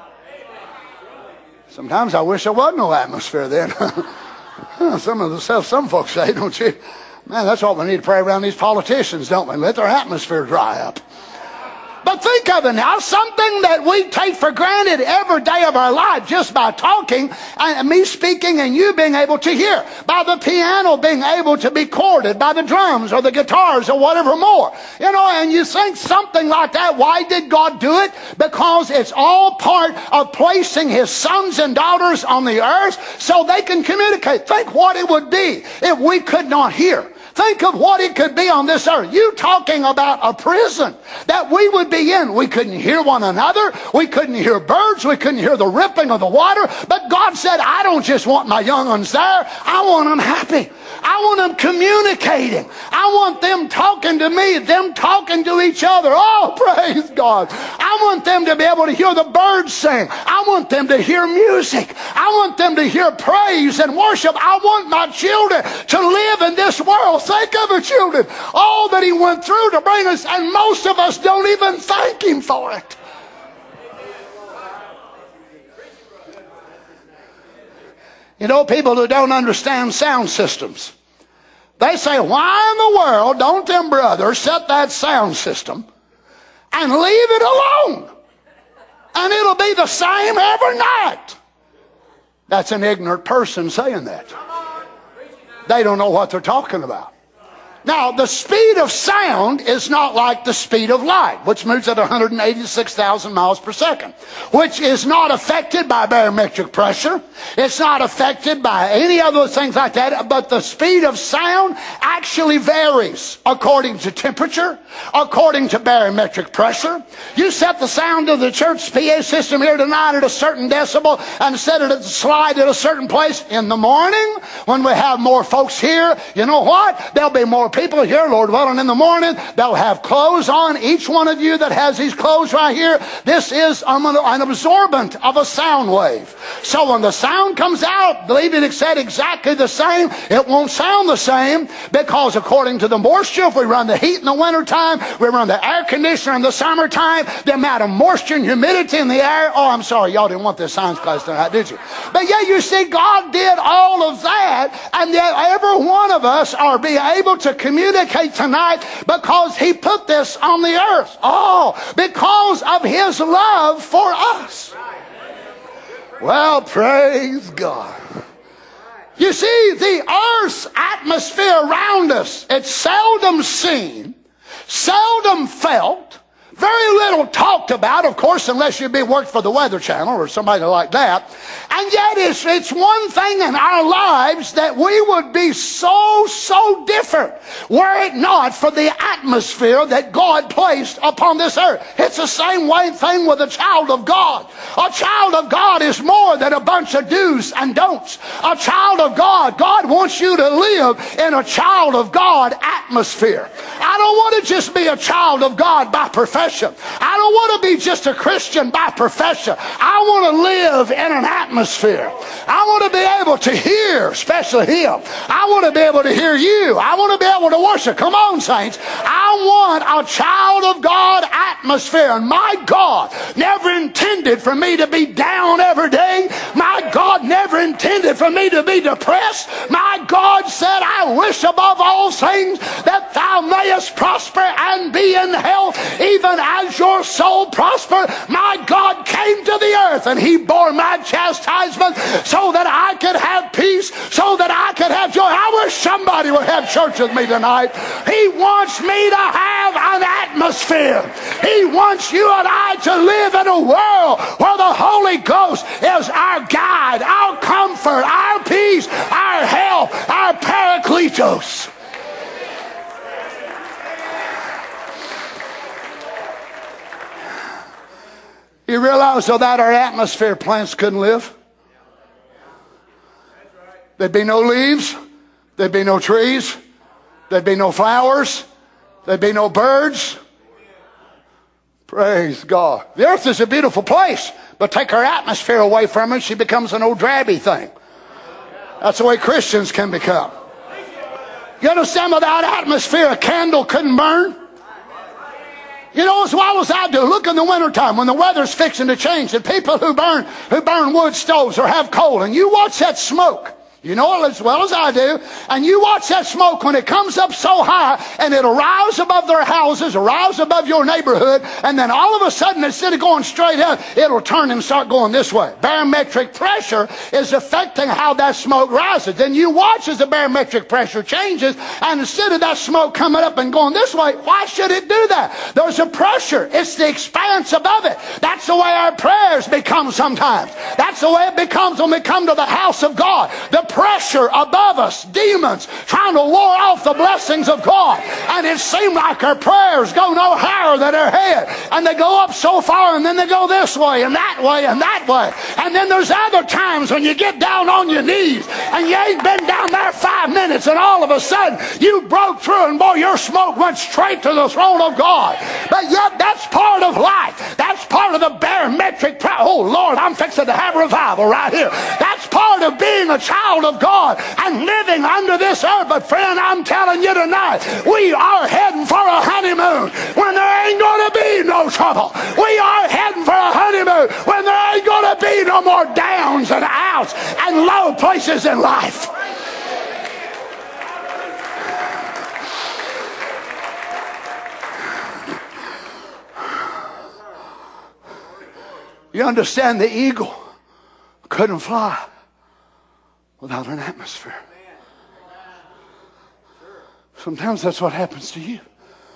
Speaker 5: Sometimes I wish there was no atmosphere then. Some folks say, don't you? Man, that's what we need to pray around these politicians, don't we? Let their atmosphere dry up. But think of it now, something that we take for granted every day of our life just by talking, and me speaking and you being able to hear, by the piano being able to be chorded, by the drums or the guitars or whatever more. You know, and you think something like that, why did God do it? Because it's all part of placing his sons and daughters on the earth so they can communicate. Think what it would be if we could not hear. Think of what it could be on this earth. You talking about a prison that we would be in. We couldn't hear one another. We couldn't hear birds. We couldn't hear the rippling of the water. But God said, I don't just want my young ones there. I want them happy. I want them communicating. I want them talking to me, them talking to each other. Oh, praise God. I want them to be able to hear the birds sing. I want them to hear music. I want them to hear praise and worship. I want my children to live in this world. Think of it, children. All that he went through to bring us, and most of us don't even thank him for it. You know, people who don't understand sound systems, they say, why in the world don't them brothers set that sound system and leave it alone? And it'll be the same every night. That's an ignorant person saying that. They don't know what they're talking about. Now, the speed of sound is not like the speed of light, which moves at 186,000 miles per second, which is not affected by barometric pressure. It's not affected by any other things like that, but the speed of sound actually varies according to temperature, according to barometric pressure. You set the sound of the church PA system here tonight at a certain decibel and set it at the slide at a certain place in the morning when we have more folks here. You know what? There'll be more for people here, Lord willing, in the morning, they'll have clothes on. Each one of you that has these clothes right here, this is an absorbent of a sound wave. So when the sound comes out, believe it said exactly the same, it won't sound the same, because according to the moisture, if we run the heat in the wintertime, we run the air conditioner in the summertime, the amount of moisture and humidity in the air. Oh, I'm sorry, y'all didn't want this science class tonight, did you? But yeah, you see, God did all of that, and yet every one of us are being able to communicate tonight because He put this on the earth. Oh, because of His love for us. Well, praise God. You see, the earth's atmosphere around us, it's seldom seen, seldom felt, very little talked about, of course, unless you worked for the Weather Channel or somebody like that. And yet it's one thing in our lives that we would be so different were it not for the atmosphere that God placed upon this earth. It's the same thing with a child of God. A child of God is more than a bunch of do's and don'ts. A child of God, God wants you to live in a child of God atmosphere. I don't want to just be a child of God by profession. I don't want to be just a Christian by profession. I want to live in an atmosphere. I want to be able to hear, especially Him. I want to be able to hear you. I want to be able to worship. Come on, saints. I want a child of God atmosphere. And my God never intended for me to be down every day. My God never intended for me to be depressed. My God said, I wish above all things that thou mayest prosper and be in health, even as your soul prosper. My God came to the earth and He bore my chastisement so that I could have peace, so that I could have joy. I wish somebody would have church with me tonight. He wants me to have an atmosphere. He wants you and I to live in a world where the Holy Ghost is our guide, our comfort, our peace, our help, our Paracletos. You realize without our atmosphere, plants couldn't live? There'd be no leaves. There'd be no trees. There'd be no flowers. There'd be no birds. Praise God. The earth is a beautiful place, but take our atmosphere away from it, she becomes an old drabby thing. That's the way Christians can become. You understand, without atmosphere, a candle couldn't burn. You know, as well as I do, look in the wintertime when the weather's fixing to change, and people who burn wood stoves or have coal, and you watch that smoke. You know it as well as I do. And you watch that smoke when it comes up so high and it'll rise above their houses or rise above your neighborhood, and then all of a sudden, instead of going straight up, it'll turn and start going this way. Barometric pressure is affecting how that smoke rises. Then you watch as the barometric pressure changes, and instead of that smoke coming up and going this way, why should it do that? There's a pressure. It's the expanse above it. That's the way our prayers become sometimes. That's the way it becomes when we come to the house of God. The pressure above us, demons trying to ward off the blessings of God, and it seems like our prayers go no higher than our head, and they go up so far, and then they go this way and that way and that way. And then there's other times when you get down on your knees and you ain't been down there 5 minutes, and all of a sudden you broke through, and boy, your smoke went straight to the throne of God. But yet that's part of life. That's part of the barometric pressure. Oh Lord, I'm fixing to have revival right here. That's part of being a child of God and living under this earth. But friend, I'm telling you tonight, we are heading for a honeymoon when there ain't going to be no trouble. We are heading for a honeymoon when there ain't going to be no more downs and outs and low places in life. You understand, the eagle couldn't fly without an atmosphere. Sometimes that's what happens to you.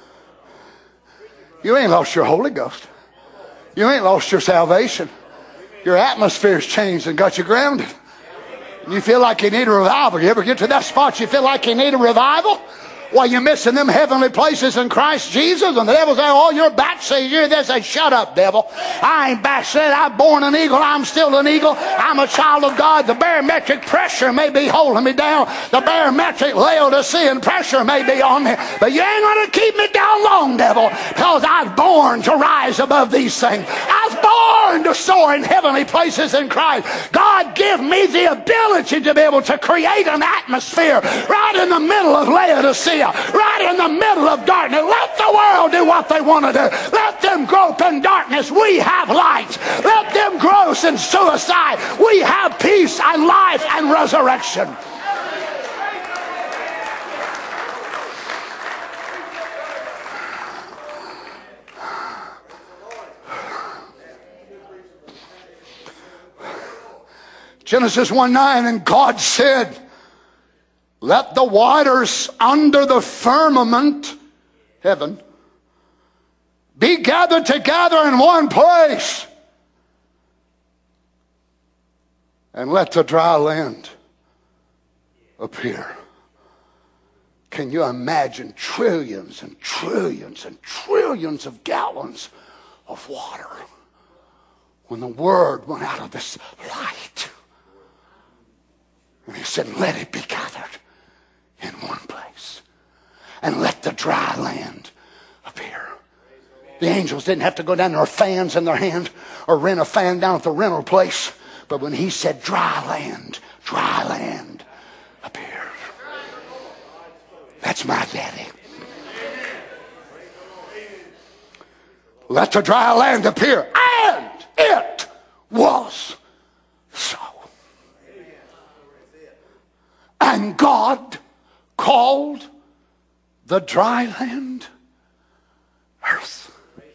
Speaker 5: You ain't lost your Holy Ghost. You ain't lost your salvation. Your atmosphere's changed and got you grounded. And you feel like you need a revival. You ever get to that spot you feel like you need a revival? Well, you're missing them heavenly places in Christ Jesus. And the devil say, oh, you're backslid. You're this. Say, shut up, devil. I ain't backslid. I'm born an eagle. I'm still an eagle. I'm a child of God. The barometric pressure may be holding me down. The barometric Laodicean pressure may be on me. But you ain't going to keep me down long, devil. Because I was born to rise above these things. I was born to soar in heavenly places in Christ. God give me the ability to be able to create an atmosphere right in the middle of Laodicea, right in the middle of darkness. Let the world do what they want to do. Let them grope in darkness. We have light. Let them gross in suicide. We have peace and life and resurrection. Genesis 1:9, and God said, let the waters under the firmament, heaven, be gathered together in one place, and let the dry land appear. Can you imagine trillions and trillions and trillions of gallons of water when the word went out of this light? And he said, let it be gathered in one place. And let the dry land appear. The angels didn't have to go down there with fans in their hand or rent a fan down at the rental place. But when he said dry land appeared. That's my daddy. Let the dry land appear. And it was so. And God called the dry land earth.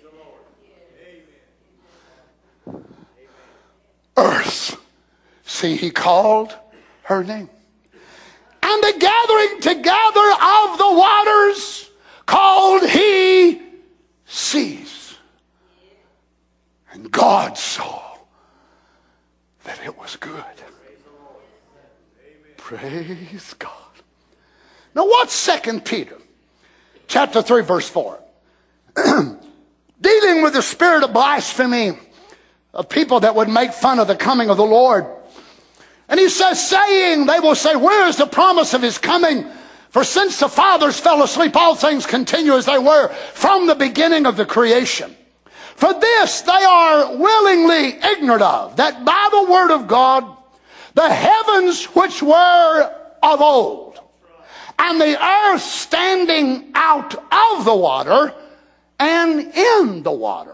Speaker 5: Earth. See, he called her name. And the gathering together of the waters called he seas. And God saw that it was good. Praise God. Now what's 2 Peter chapter 3 verse 4? Dealing with the spirit of blasphemy of people that would make fun of the coming of the Lord. And he says, saying, they will say, where is the promise of his coming? For since the fathers fell asleep, all things continue as they were from the beginning of the creation. For this they are willingly ignorant of, that by the word of God, the heavens which were of old, and the earth standing out of the water and in the water.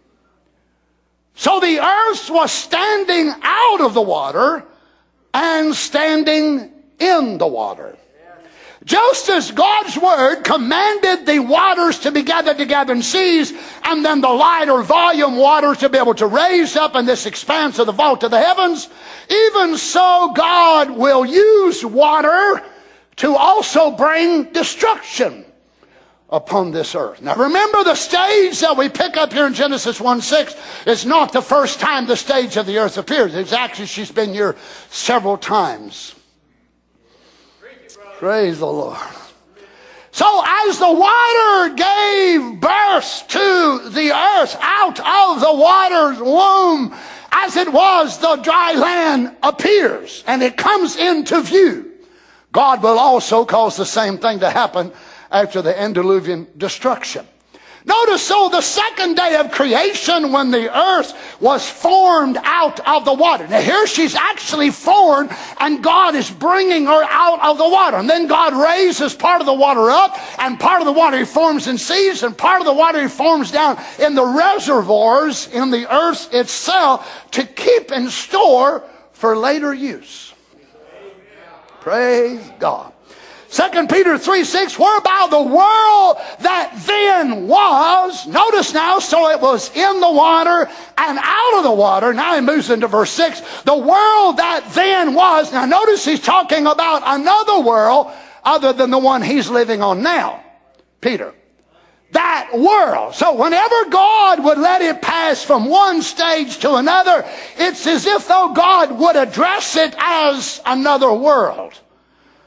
Speaker 5: So the earth was standing out of the water and standing in the water. Just as God's word commanded the waters to be gathered together in seas, and then the lighter volume waters to be able to raise up in this expanse of the vault of the heavens, even so God will use water to also bring destruction upon this earth. Now remember, the stage that we pick up here in Genesis 1:6 is not the first time the stage of the earth appears. It's actually, she's been here several times. Praise the Lord. So as the water gave birth to the earth out of the water's womb, as it was, the dry land appears and it comes into view. God will also cause the same thing to happen after the antediluvian destruction. Notice, so the second day of creation, when the earth was formed out of the water. Now here she's actually formed, and God is bringing her out of the water. And then God raises part of the water up, and part of the water he forms in seas, and part of the water he forms down in the reservoirs in the earth itself to keep in store for later use. Praise God. 2 Peter 3:6, whereby the world that then was, notice now, so it was in the water and out of the water. Now he moves into verse 6. The world that then was. Now notice he's talking about another world other than the one he's living on now, Peter. That world. So whenever God would let it pass from one stage to another, it's as if though God would address it as another world.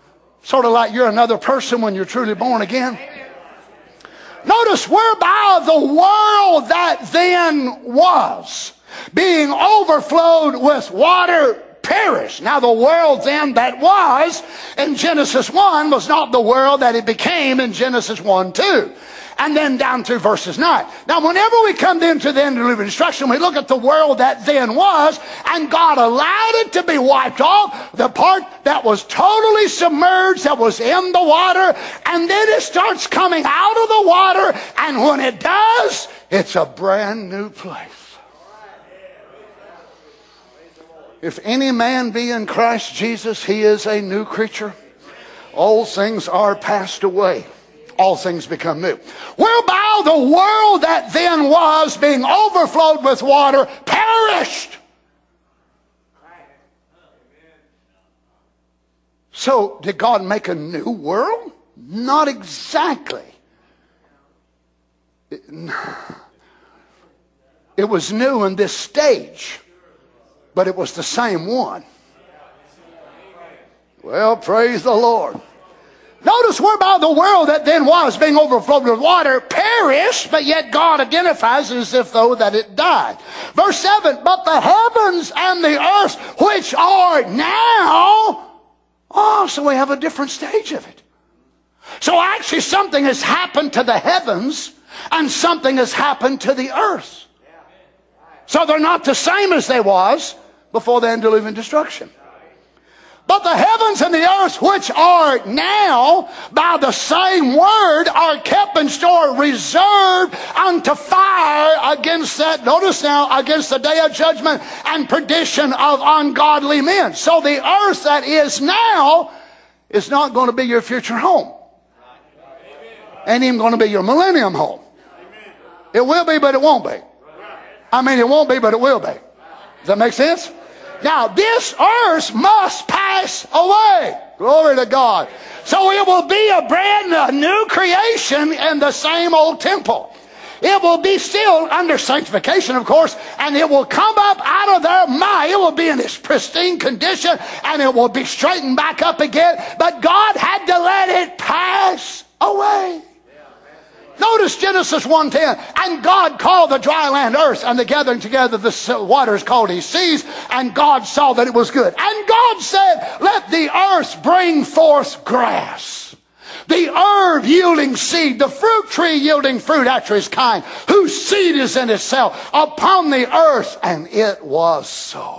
Speaker 5: Sort of like you're another person when you're truly born again. Notice, whereby the world that then was, being overflowed with water, perished. Now the world then that was in Genesis 1 was not the world that it became in Genesis 1:2. And then down through verses 9. Now whenever we come then to the antediluvian destruction, we look at the world that then was, and God allowed it to be wiped off, the part that was totally submerged, that was in the water, and then it starts coming out of the water, and when it does, it's a brand new place. If any man be in Christ Jesus, he is a new creature. Old things are passed away. All things become new. Whereby the world that then was, being overflowed with water, perished. So, did God make a new world? Not exactly. It was new in this stage, but it was the same one. Well, praise the Lord. Notice, whereby the world that then was, being overflowed with water, perished, but yet God identifies it as if though that it died. Verse 7, but the heavens and the earth, which are now... Oh, so we have a different stage of it. So actually something has happened to the heavens, and something has happened to the earth. So they're not the same as they was before the antediluvian destruction. But the heavens and the earth, which are now by the same word, are kept in store, reserved unto fire against that, notice now, against the day of judgment and perdition of ungodly men. So the earth that is now is not going to be your future home. Ain't even going to be your millennium home. It will be, but it won't be. I mean, it won't be, but it will be. Does that make sense? Now, this earth must pass away. Glory to God. So it will be a brand new creation in the same old temple. It will be still under sanctification, of course, and it will come up out of there. It will be in its pristine condition, and it will be straightened back up again. But God had to let it pass away. Notice Genesis 1:10, and God called the dry land earth, and the gathering together of the waters called he seas, and God saw that it was good. And God said, let the earth bring forth grass, the herb yielding seed, the fruit tree yielding fruit after his kind, whose seed is in itself, upon the earth. And it was so.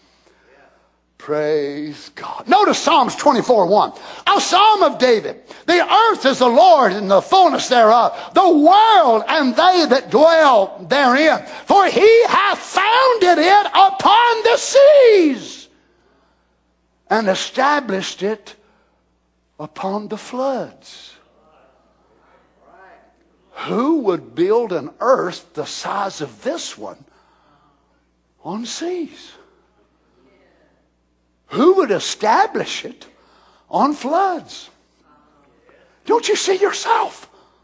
Speaker 5: Praise God. Notice Psalms 24:1. A psalm of David. The earth is the Lord and the fullness thereof, the world and they that dwell therein. For he hath founded it upon the seas and established it upon the floods. Who would build an earth the size of this one on seas? Who would establish it on floods? Don't you see yourself?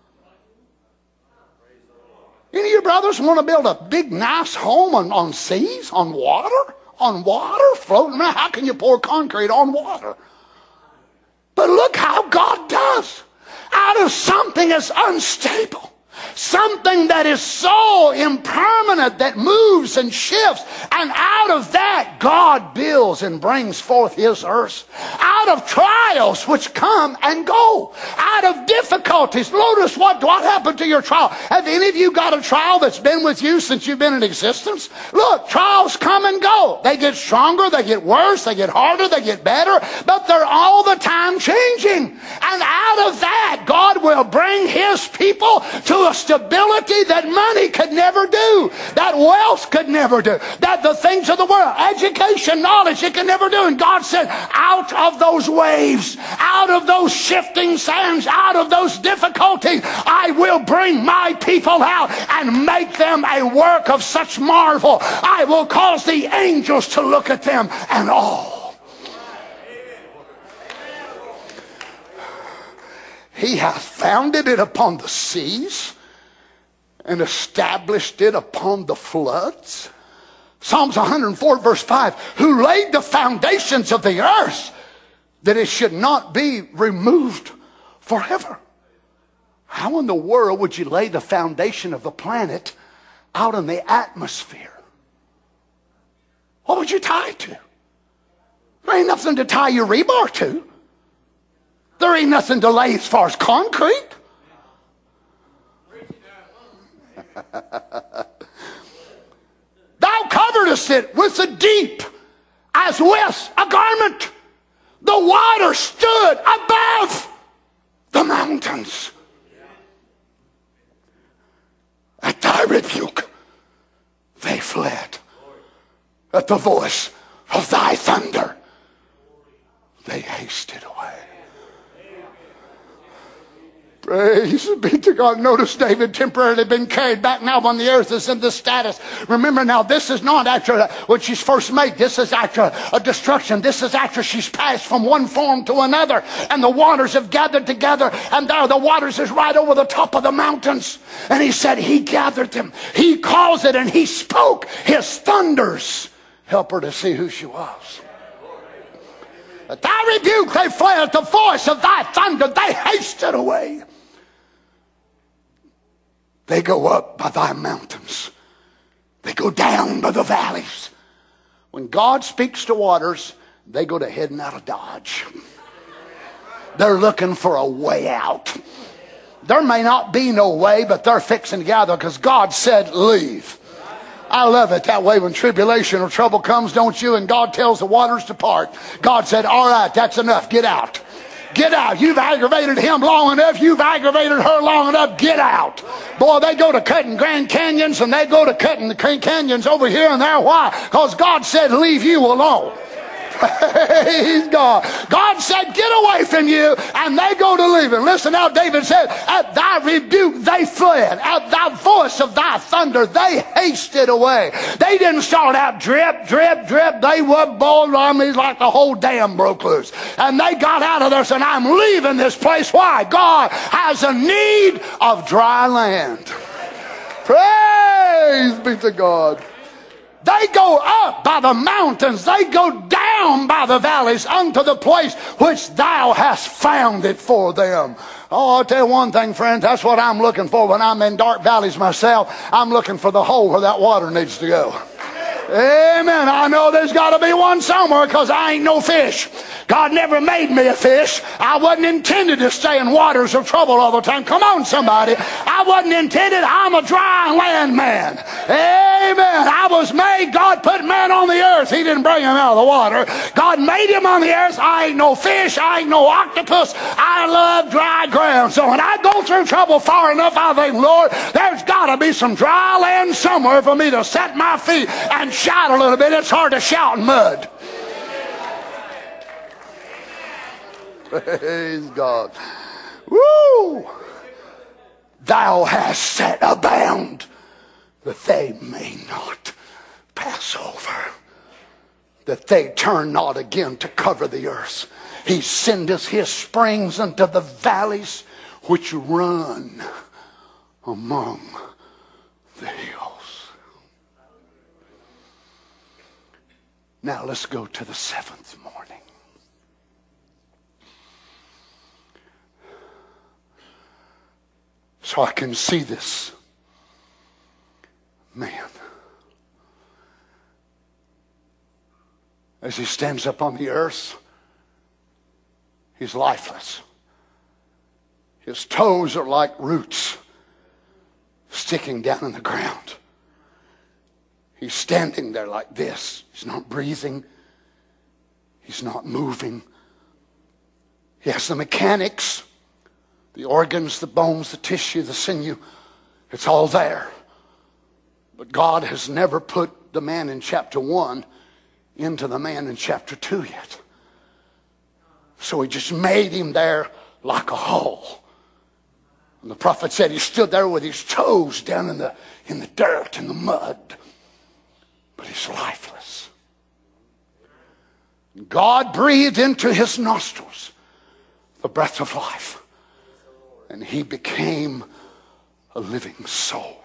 Speaker 5: Any of your brothers want to build a big, nice home on seas, on water? On water floating around? How can you pour concrete on water? But look how God does. Out of something as unstable, something that is so impermanent, that moves and shifts, and out of that God builds and brings forth his earth. Out of trials which come and go, out of difficulties. Notice what happened to your trial. Have any of you got a trial that's been with you since you've been in existence? Look, trials come and go. They get stronger, they get worse, they get harder, they get better, but they're all the time changing. And out of that, God will bring his people to a stability that money could never do, that wealth could never do, that the things of the world, education, knowledge, it can never do. And God said, out of those waves, out of those shifting sands, out of those difficulties, I will bring my people out and make them a work of such marvel. I will cause the angels to look at them and all. He hath founded it upon the seas and established it upon the floods. Psalms 104 verse 5, who laid the foundations of the earth. that it should not be removed forever. How in the world would you lay the foundation of the planet out in the atmosphere? What would you tie it to? There ain't nothing to tie your rebar to. There ain't nothing to lay as far as concrete. Thou coveredest it with the deep as with a garment. The water stood above the mountains. At thy rebuke, they fled. At the voice of thy thunder, they hasted away. Praise be to God. Notice David temporarily been carried back now when the earth is in this status. Remember now, this is not after when she's first made. This is after a destruction. This is after she's passed from one form to another. And the waters have gathered together. And there the waters is right over the top of the mountains. And he said he gathered them. He caused it and he spoke his thunders. Help her to see who she was. At thy rebuke they fled. At the voice of thy thunder they hasted away. They go up by thy mountains. They go down by the valleys. When God speaks to waters, they go to heading out of Dodge. They're looking for a way out. There may not be no way, but they're fixing to gather because God said leave. I love it that way when tribulation or trouble comes, don't you? And God tells the waters to part. God said, all right, that's enough. Get out. Get out. You've aggravated him long enough. You've aggravated her long enough. Get out. Boy, they go to cutting Grand Canyons and they go to cutting the canyons over here and there. Why? Because God said, leave you alone. Praise God. God said, get away from you, and they go to leave him. Listen now, David said, at thy rebuke they fled. At thy voice of thy thunder they hasted away. They didn't start out drip, drip, drip. They were bold armies like the whole dam broke loose. And they got out of there and said, I'm leaving this place. Why? God has a need of dry land. Praise be to God. They go up by the mountains. They go down by the valleys unto the place which thou hast founded for them. Oh, I'll tell you one thing, friends. That's what I'm looking for when I'm in dark valleys myself. I'm looking for the hole where that water needs to go. Amen. I know there's got to be one somewhere because I ain't no fish. God never made me a fish. I wasn't intended to stay in waters of trouble all the time. Come on, somebody. I wasn't intended. I'm a dry land man. Amen. I was made. God put man on the earth. He didn't bring him out of the water. God made him on the earth. I ain't no fish. I ain't no octopus. I love dry ground. So when I go through trouble far enough, I think, Lord, there's got to be some dry land somewhere for me to set my feet and shout a little bit. It's hard to shout in mud. Praise God. Woo! Thou hast set a bound that they may not pass over, that they turn not again to cover the earth. He sendeth his springs unto the valleys which run among the hills. Now let's go to the seventh morning. So I can see this man as he stands up on the earth. He's lifeless. His toes are like roots sticking down in the ground. He's standing there like this. He's not breathing. He's not moving. He has the mechanics, the organs, the bones, the tissue, the sinew. It's all there. But God has never put the man in chapter 1 into the man in chapter 2 yet. So he just made him there like a hole. And the prophet said he stood there with his toes down in the dirt, in the mud. But he's lifeless. God breathed into his nostrils the breath of life. And he became a living soul.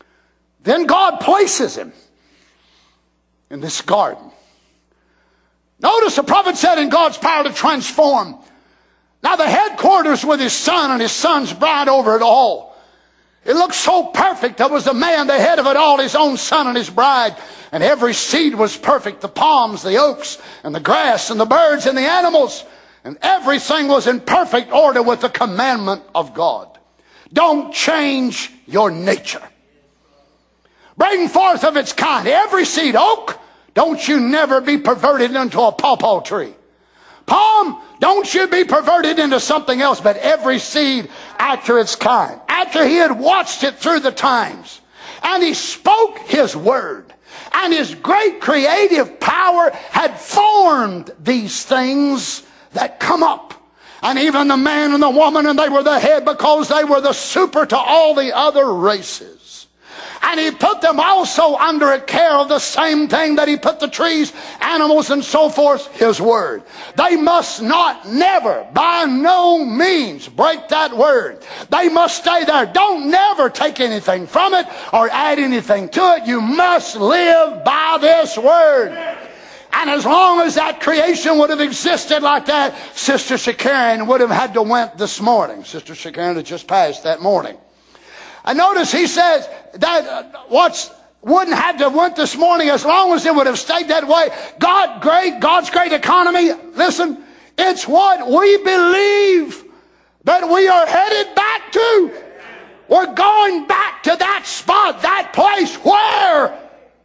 Speaker 5: Then God places him in this garden. Notice the prophet said in God's power to transform. Now the headquarters with his son and his son's bride over it all. It looked so perfect. There was the man, the head of it all, his own son and his bride. And every seed was perfect. The palms, the oaks, and the grass, and the birds, and the animals. And everything was in perfect order with the commandment of God. Don't change your nature. Bring forth of its kind. Every seed, oak, don't you never be perverted into a pawpaw tree. Palm, don't you be perverted into something else, but every seed after its kind. After he had watched it through the times, and he spoke his word, and his great creative power had formed these things that come up. And even the man and the woman, and they were the head because they were the super to all the other races. And he put them also under a care of the same thing that he put the trees, animals, and so forth, his word. They must not, never, by no means break that word. They must stay there. Don't never take anything from it or add anything to it. You must live by this word. And as long as that creation would have existed like that, Sister Shakarian would have had to went this morning. Sister Shakarian had just passed that morning. And notice he says that wouldn't have to went this morning as long as it would have stayed that way. God's great economy, listen, it's what we believe that we are headed back to. We're going back to that spot, that place where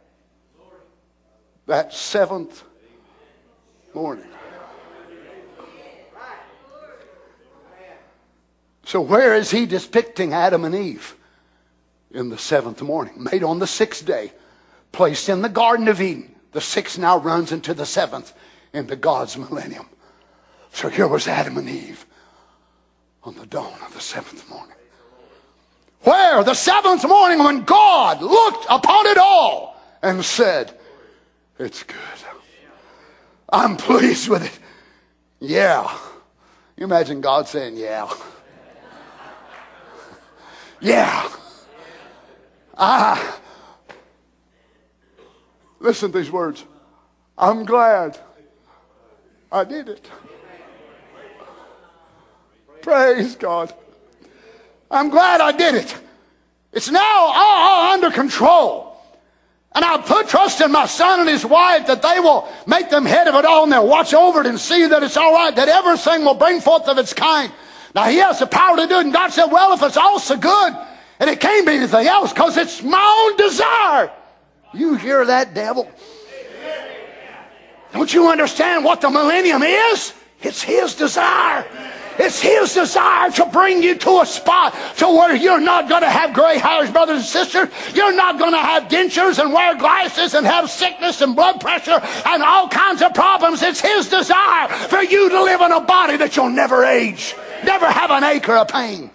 Speaker 5: that seventh morning. So where is he depicting Adam and Eve? In the seventh morning, made on the sixth day, placed in the Garden of Eden. The sixth now runs into the seventh, into God's millennium. So here was Adam and Eve on the dawn of the seventh morning. Where? The seventh morning, when God looked upon it all and said, it's good. I'm pleased with it. Yeah. You imagine God saying, yeah. Yeah. Listen to these words. I'm glad I did it. Praise God. I'm glad I did it. It's now all under control. And I'll put trust in my son and his wife that they will make them head of it all, and they'll watch over it and see that it's all right, that everything will bring forth of its kind. Now he has the power to do it, and God said, well, if it's all so good, and it can't be anything else because it's my own desire. You hear that, devil? Don't you understand what the millennium is? It's his desire. It's his desire to bring you to a spot to where you're not going to have gray hairs, brothers and sisters. You're not going to have dentures and wear glasses and have sickness and blood pressure and all kinds of problems. It's his desire for you to live in a body that you'll never age, never have an ache or a pain.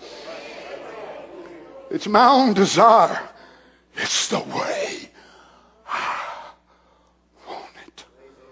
Speaker 5: It's my own desire. It's the way I want it.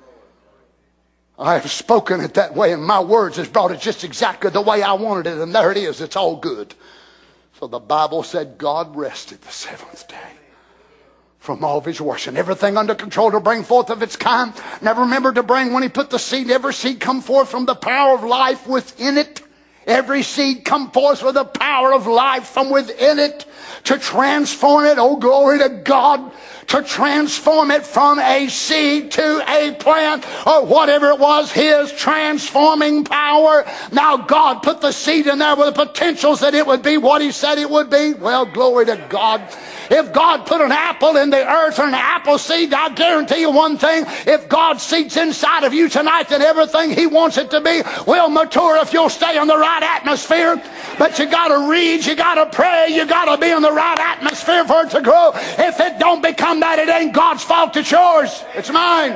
Speaker 5: I have spoken it that way, and my words has brought it just exactly the way I wanted it, and there it is. It's all good. So the Bible said God rested the seventh day from all of his works, and everything under control to bring forth of its kind. Never remember to bring, when he put the seed, every seed come forth from the power of life within it. Every seed come forth with the power of life from within it to transform it. Oh, glory to God. To transform it from a seed to a plant or whatever it was, his transforming power. Now God put the seed in there with the potentials that it would be what he said it would be. Well, glory to God. If God put an apple in the earth or an apple seed, I guarantee you one thing. If God's seed's inside of you tonight, then everything he wants it to be will mature if you'll stay in the right atmosphere. But you got to read, you got to pray, you got to be in the right atmosphere for it to grow. If it don't become that, it ain't God's fault, it's yours. It's mine.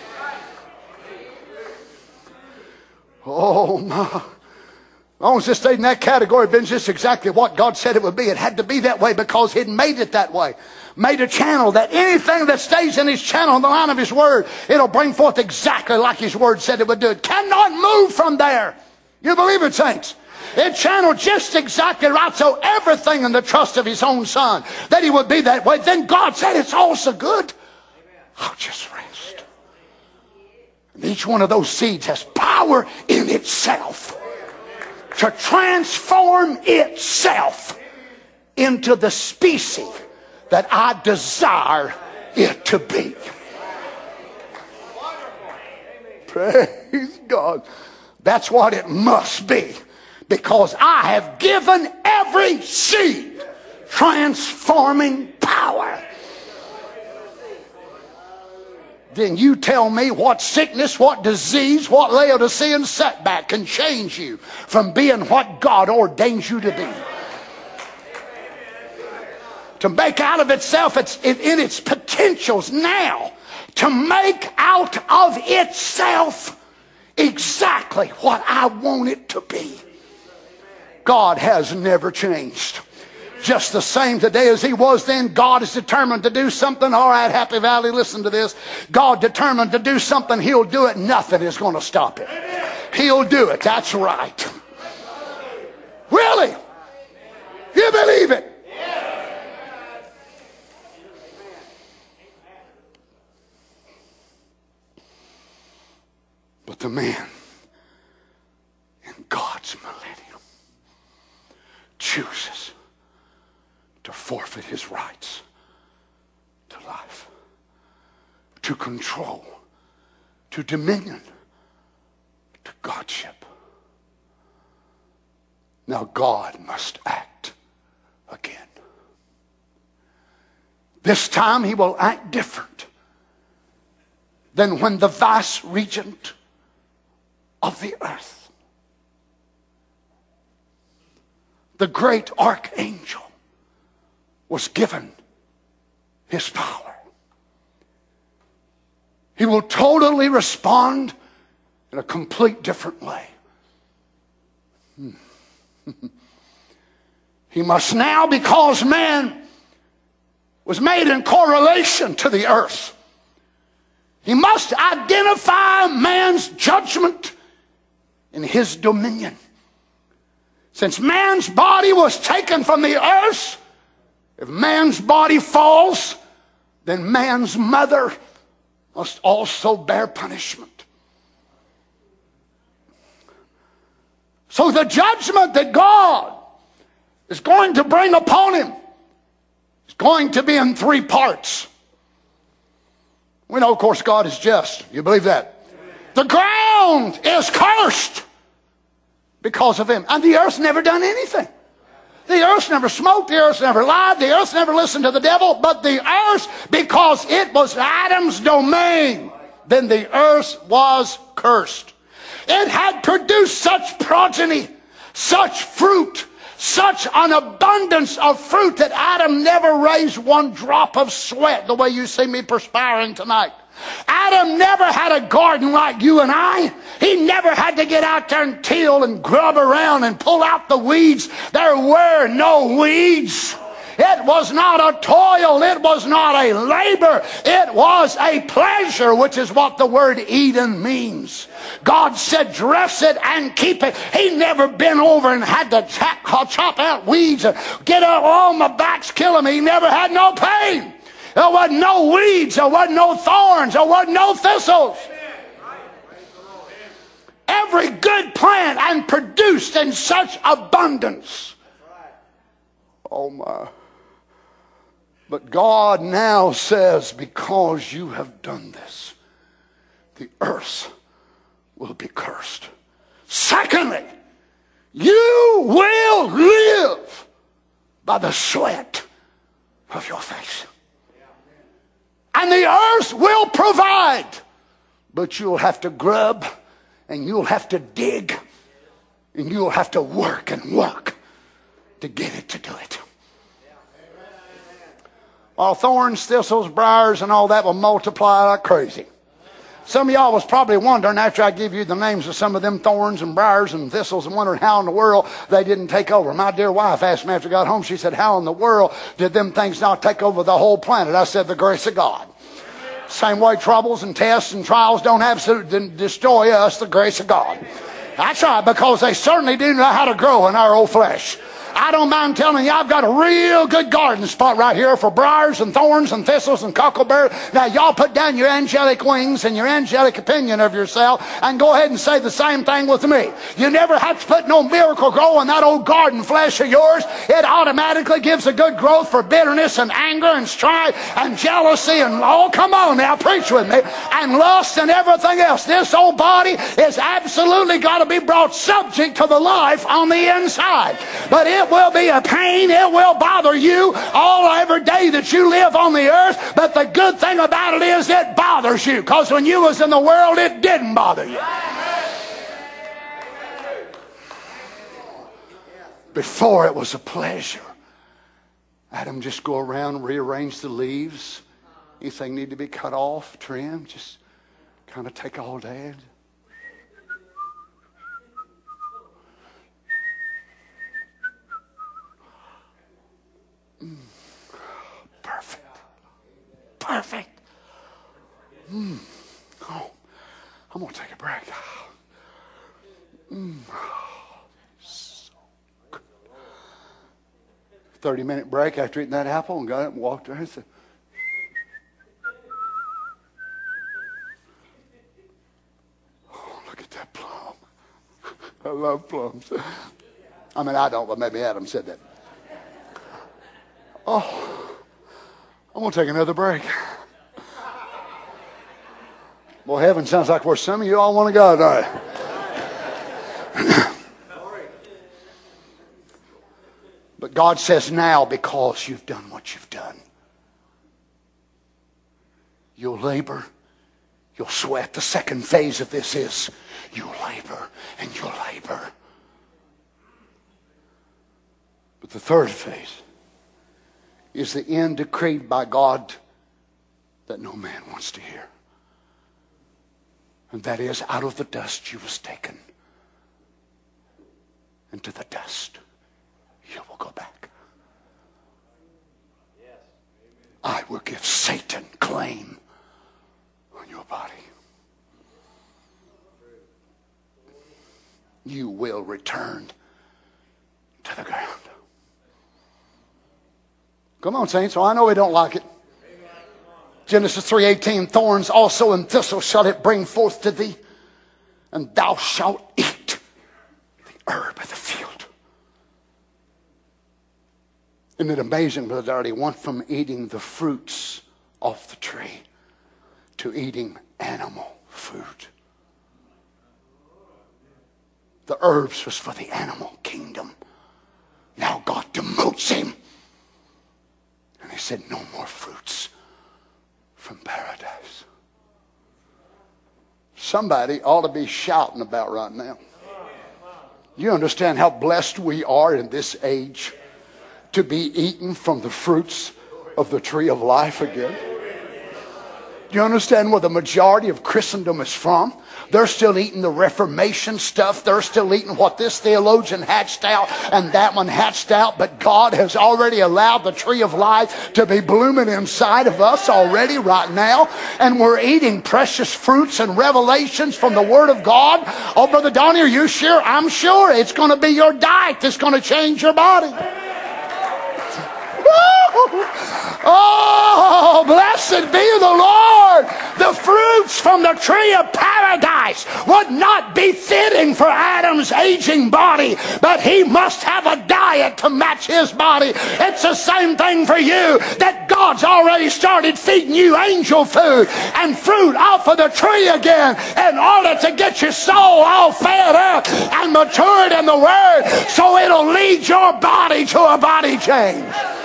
Speaker 5: Oh my. As long as it stayed in that category, it'd been just exactly what God said it would be. It had to be that way because he'd made it that way. Made a channel that anything that stays in his channel, in the line of his word, it'll bring forth exactly like his word said it would do. It cannot move from there. You believe it, saints? It channeled just exactly right, so everything in the trust of his own son, that he would be that way. Then God said, it's all so good. I'll just rest. And each one of those seeds has power in itself to transform itself into the species that I desire it to be. Praise God. That's what it must be. Because I have given every seed transforming power. Then you tell me what sickness, what disease, what Laodicean setback can change you from being what God ordains you to be. To make out of itself, in its potentials now, to make out of itself exactly what I want it to be. God has never changed. Just the same today as he was then. God is determined to do something. All right, Happy Valley, listen to this. God determined to do something. He'll do it. Nothing is going to stop it. He'll do it. That's right. Really? You believe it? But the man in God's millennium chooses to forfeit his rights to life, to control, to dominion, to godship. Now God must act again. This time he will act different than when the vice regent of the earth, the great archangel, was given his power. He will totally respond in a complete different way. He must now, because man was made in correlation to the earth, he must identify man's judgment in his dominion. Since man's body was taken from the earth, if man's body falls, then man's mother must also bear punishment. So the judgment that God is going to bring upon him is going to be in three parts. We know, of course, God is just. You believe that? The ground is cursed because of him. And the earth's never done anything. The earth never smoked, the earth never lied, the earth never listened to the devil, but the earth, because it was Adam's domain, then the earth was cursed. It had produced such progeny, such fruit, such an abundance of fruit that Adam never raised one drop of sweat the way you see me perspiring tonight. Adam never had a garden like you and I. He never had to get out there and till and grub around and pull out the weeds. There were no weeds. It was not a toil. It was not a labor. It was a pleasure, which is what the word Eden means. God said, dress it and keep it. He never been over and had to chop out weeds and get up on my backs, kill them. He never had no pain. There wasn't no weeds. There wasn't no thorns. There wasn't no thistles. Every good plant and produced in such abundance. Oh my. But God now says, because you have done this, the earth will be cursed. Secondly, you will live by the sweat of your face. And the earth will provide, but you'll have to grub, and you'll have to dig, and you'll have to work and work to get it to do it. All thorns, thistles, briars, and all that will multiply like crazy. Some of y'all was probably wondering after I give you the names of some of them thorns and briars and thistles and wondering how in the world they didn't take over. My dear wife asked me after I got home, she said, how in the world did them things not take over the whole planet? I said, the grace of God. Same way troubles and tests and trials don't absolutely destroy us, the grace of God. That's right, because they certainly do know how to grow in our old flesh. I don't mind telling you, I've got a real good garden spot right here for briars and thorns and thistles and cockleberry. Now, y'all put down your angelic wings and your angelic opinion of yourself and go ahead and say the same thing with me. You never have to put no miracle grow in that old garden flesh of yours. It automatically gives a good growth for bitterness and anger and strife and jealousy and, oh, come on now, preach with me, and lust and everything else. This old body is absolutely got to be brought subject to the life on the inside. But it will be a pain. It will bother you every day that you live on the earth. But the good thing about it is it bothers you, because when you was in the world, it didn't bother you. Before, it was a pleasure. Adam just go around, rearrange the leaves. Anything need to be cut off, trimmed, just kind of take all day. Perfect. Perfect. Oh, I'm going to take a break. So good. 30-minute break after eating that apple, and got up and walked around and said, oh, look at that plum. I love plums. I mean, I don't, but maybe Adam said that. Oh, I'm going to take another break. Well, heaven sounds like where some of you all want to go tonight. But God says now, because you've done what you've done, you'll labor, you'll sweat. The second phase of this is you'll labor and you'll labor. But the third phase is the end decreed by God that no man wants to hear. And that is, out of the dust you was taken, and to the dust you will go back. I will give Satan claim on your body. You will return to the ground. Come on, saints. So I know we don't like it. Genesis 3:18, thorns also and thistles shall it bring forth to thee, and thou shalt eat the herb of the field. Isn't it amazing that he went from eating the fruits off the tree to eating animal food? The herbs was for the animal kingdom. Now God demotes him. And he said, no more fruits from paradise. Somebody ought to be shouting about right now. You understand how blessed we are in this age to be eaten from the fruits of the tree of life again? Do you understand where the majority of Christendom is from? They're still eating the Reformation stuff. They're still eating what this theologian hatched out and that one hatched out. But God has already allowed the tree of life to be blooming inside of us already right now. And we're eating precious fruits and revelations from the Word of God. Oh, Brother Donnie, are you sure? I'm sure it's going to be your diet that's going to change your body. Oh, blessed be the Lord. The fruits from the tree of paradise would not be fitting for Adam's aging body, but he must have a diet to match his body. It's the same thing for you, that God's already started feeding you angel food and fruit off of the tree again in order to get your soul all fed up and matured in the Word, so it'll lead your body to a body change.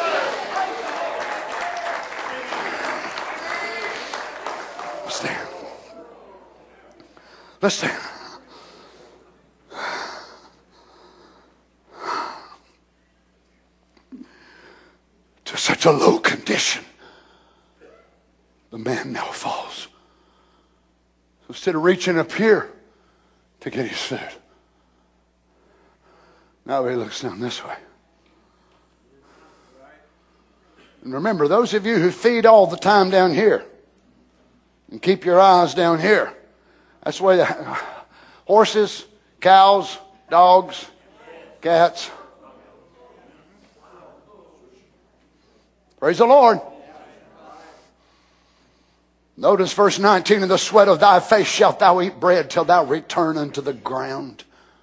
Speaker 5: Stand. Let's stand. To such a low condition, the man now falls. So instead of reaching up here to get his food, now he looks down this way. And remember, those of you who feed all the time down here, and keep your eyes down here. That's the way the horses, cows, dogs, cats. Praise the Lord. Notice verse 19, in the sweat of thy face shalt thou eat bread till thou return unto the ground.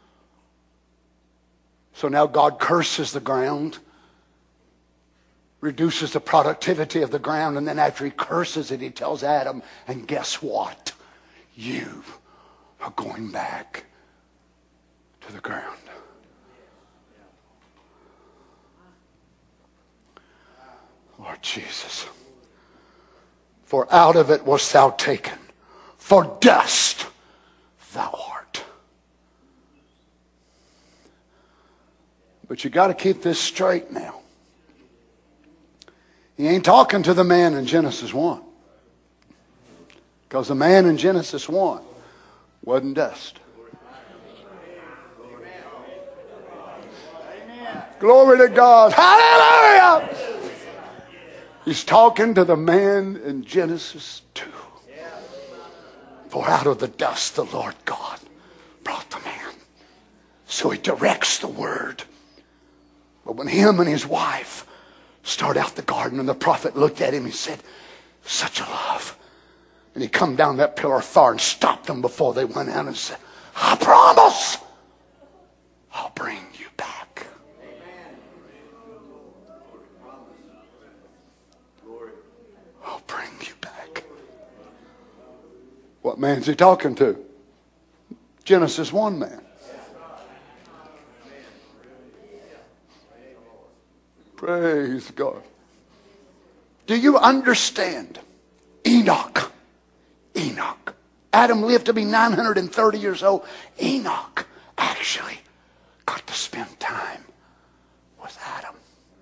Speaker 5: So now God curses the ground, reduces the productivity of the ground, and then after he curses it, he tells Adam, and guess what? You are going back to the ground. Lord Jesus. For out of it wast thou taken, for dust thou art. But you got to keep this straight now. He ain't talking to the man in Genesis 1. Because the man in Genesis 1 wasn't dust. Glory to God. Hallelujah. He's talking to the man in Genesis 2. For out of the dust the Lord God brought the man. So he directs the word. But when him and his wife start out the garden, and the prophet looked at him and said, such a love. And he come down that pillar of fire and stopped them before they went out and said, I promise I'll bring you back. I'll bring you back. What man's he talking to? Genesis 1 man. Praise God. Do you understand? Enoch. Adam lived to be 930 years old. Enoch actually got to spend time with Adam.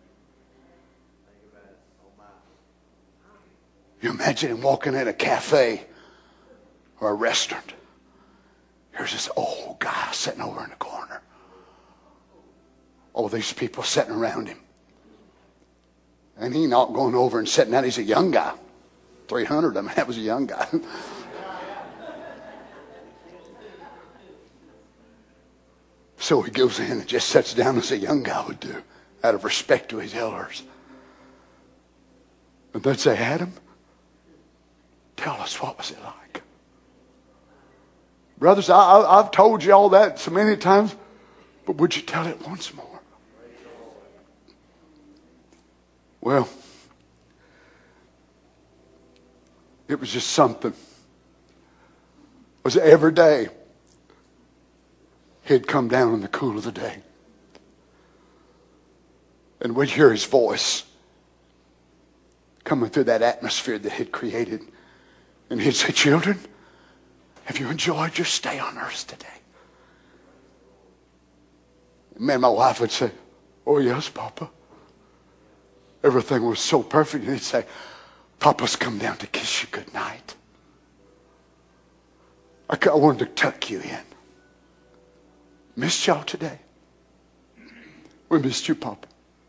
Speaker 5: You imagine him walking in a cafe or a restaurant. Here's this old guy sitting over in the corner. All these people sitting around him. And Enoch going over and sitting down. He's a young guy. 300, I mean, that was a young guy. So he goes in and just sits down as a young guy would do, out of respect to his elders. And they'd say, Adam, tell us, what was it like? Brothers, I've told you all that so many times, but would you tell it once more? Well, it was just something. It was every day. He'd come down in the cool of the day. And we'd hear his voice coming through that atmosphere that he'd created. And he'd say, children, have you enjoyed your stay on earth today? And me and my wife would say, oh yes, Papa. Everything was so perfect. And he'd say, Papa's come down to kiss you goodnight. I wanted to tuck you in. Missed y'all today. We missed you, Papa.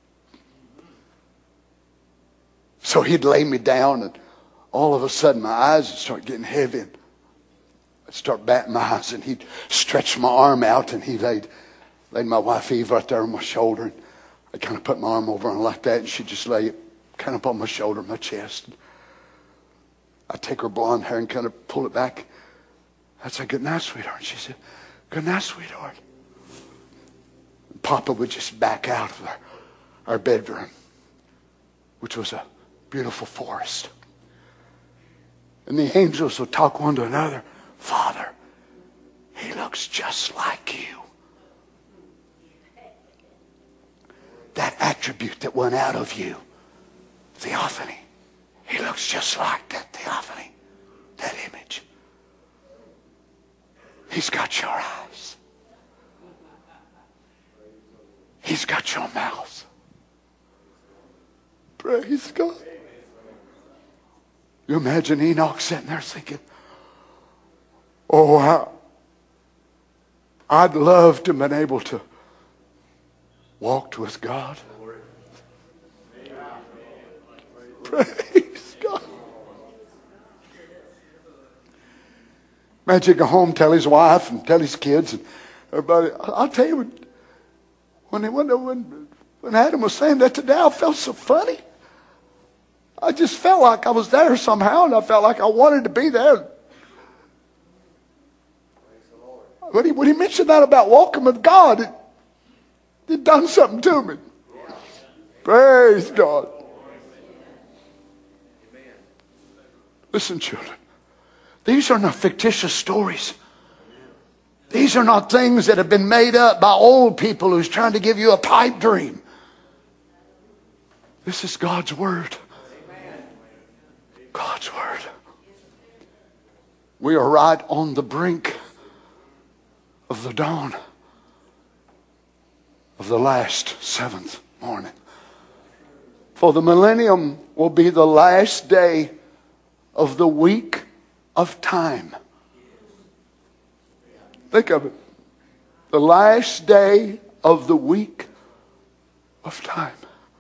Speaker 5: So he'd lay me down, and all of a sudden my eyes would start getting heavy. And I'd start batting my eyes, and he'd stretch my arm out, and he laid my wife Eve right there on my shoulder. And I kind of put my arm over her like that, and she'd just lay it kind of on my shoulder, my chest. I'd take her blonde hair and kind of pull it back. I'd say, good night, sweetheart. And she said, good night, sweetheart. And Papa would just back out of our bedroom, which was a beautiful forest. And the angels would talk one to another. Father, he looks just like you. That attribute that went out of you, theophany. He looks just like that theophany, that image. He's got your eyes. He's got your mouth. Praise God. You imagine Enoch sitting there thinking, oh, I'd love to have been able to walked with God. Praise God. Imagine go home, tell his wife and tell his kids and everybody. I'll tell you, when Adam was saying that today, I felt so funny. I just felt like I was there somehow, and I felt like I wanted to be there. When he mentioned that about walking with God, it done something to me. Praise God. Listen, children. These are not fictitious stories. These are not things that have been made up by old people who's trying to give you a pipe dream. This is God's Word. God's Word. We are right on the brink of the dawn of the last seventh morning. For the millennium will be the last day of the week of time. Think of it. The last day of the week of time.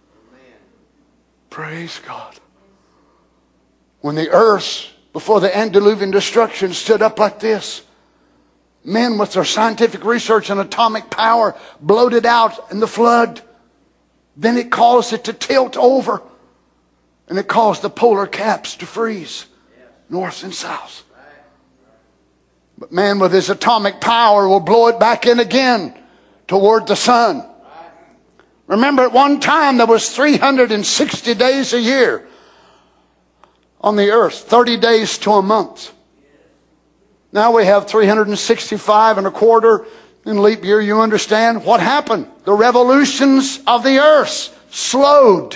Speaker 5: Praise God. When the earth, before the antediluvian destruction, stood up like this, men with their scientific research and atomic power blowed it out in the flood. Then it caused it to tilt over. And it caused the polar caps to freeze, north and south. But man with his atomic power will blow it back in again toward the sun. Remember, at one time there was 360 days a year on the earth, 30 days to a month. Now we have 365 and a quarter in leap year. You understand what happened? The revolutions of the earth slowed.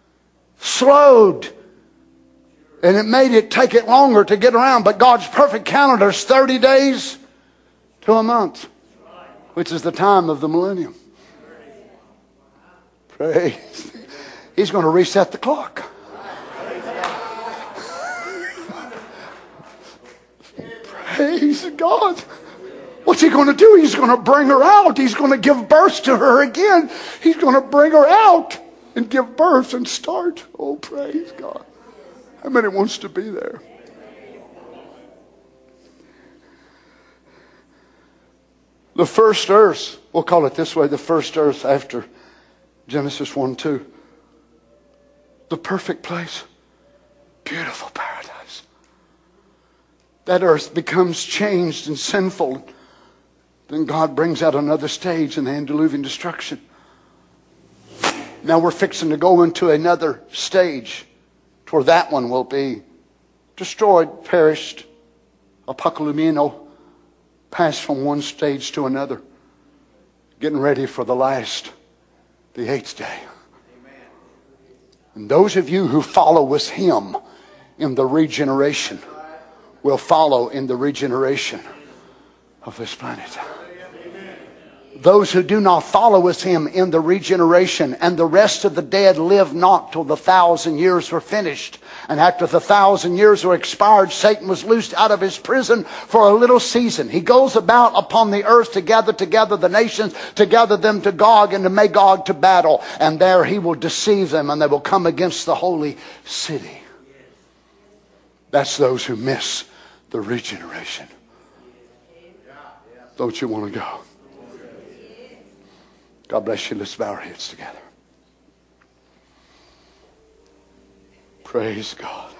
Speaker 5: And it made it take it longer to get around. But God's perfect calendar is 30 days to a month, which is the time of the millennium. Praise. He's going to reset the clock. Praise God. What's he going to do? He's going to bring her out. He's going to give birth to her again. He's going to bring her out and give birth and start. Oh, praise God. How many wants to be there? The first earth, we'll call it this way, the first earth after Genesis 1:2. The perfect place. Beautiful paradise. That earth becomes changed and sinful. Then God brings out another stage in the antediluvian destruction. Now we're fixing to go into another stage where that one will be destroyed, perished, apokalumino, passed from one stage to another, getting ready for the last, the eighth day. Amen. And those of you who follow with him in the regeneration will follow in the regeneration of this planet. Those who do not follow with him in the regeneration and the rest of the dead live not till the 1,000 years were finished. And after the 1,000 years were expired, Satan was loosed out of his prison for a little season. He goes about upon the earth to gather together the nations, to gather them to Gog and to Magog to battle. And there he will deceive them and they will come against the holy city. That's those who miss the regeneration. Don't you want to go? God bless you. Let's bow our heads together. Praise God.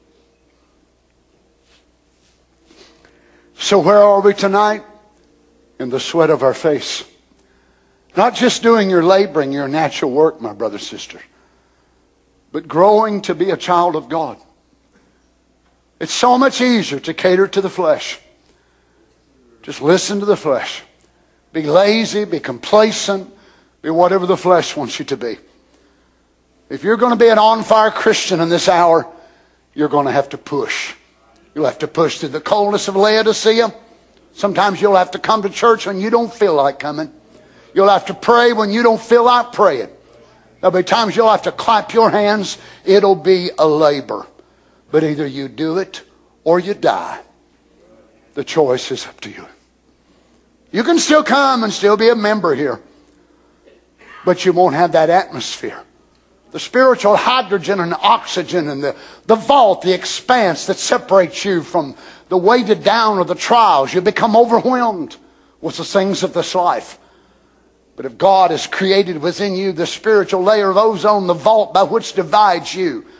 Speaker 5: So where are we tonight? In the sweat of our face. Not just doing your laboring, your natural work, my brother, sister, but growing to be a child of God. It's so much easier to cater to the flesh. Just listen to the flesh. Be lazy, be complacent, be whatever the flesh wants you to be. If you're going to be an on-fire Christian in this hour, you're going to have to push. You'll have to push through the coldness of Laodicea. Sometimes you'll have to come to church when you don't feel like coming. You'll have to pray when you don't feel like praying. There'll be times you'll have to clap your hands. It'll be a labor. But either you do it or you die. The choice is up to you. You can still come and still be a member here. But you won't have that atmosphere. The spiritual hydrogen and oxygen and the vault, the expanse that separates you from the weighted down of the trials. You become overwhelmed with the things of this life. But if God has created within you the spiritual layer of ozone, the vault by which divides you,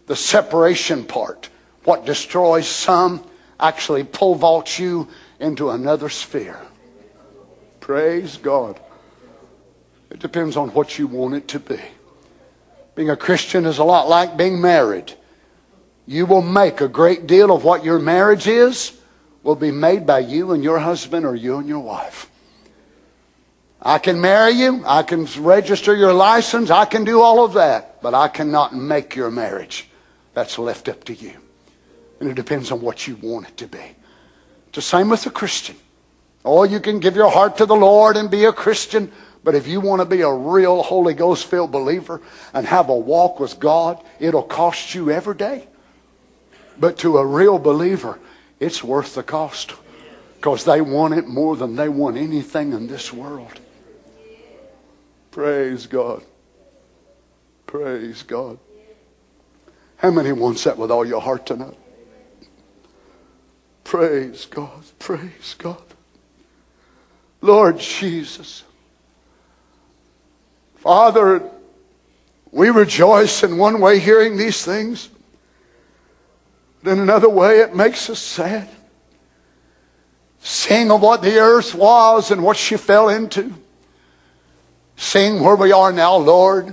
Speaker 5: The separation part, what destroys some, actually pole vaults you into another sphere. Praise God. It depends on what you want it to be. Being a Christian is a lot like being married. You will make a great deal of what your marriage is will be made by you and your husband or you and your wife. I can marry you. I can register your license. I can do all of that. But I cannot make your marriage. That's left up to you. And it depends on what you want it to be. It's the same with a Christian. Oh, you can give your heart to the Lord and be a Christian. But if you want to be a real Holy Ghost-filled believer and have a walk with God, it'll cost you every day. But to a real believer, it's worth the cost. Because they want it more than they want anything in this world. Praise God. Praise God. How many wants that with all your heart tonight? Praise God. Praise God. Lord Jesus. Father, we rejoice in one way hearing these things. But in another way it makes us sad. Seeing of what the earth was and what she fell into. Seeing where we are now, Lord.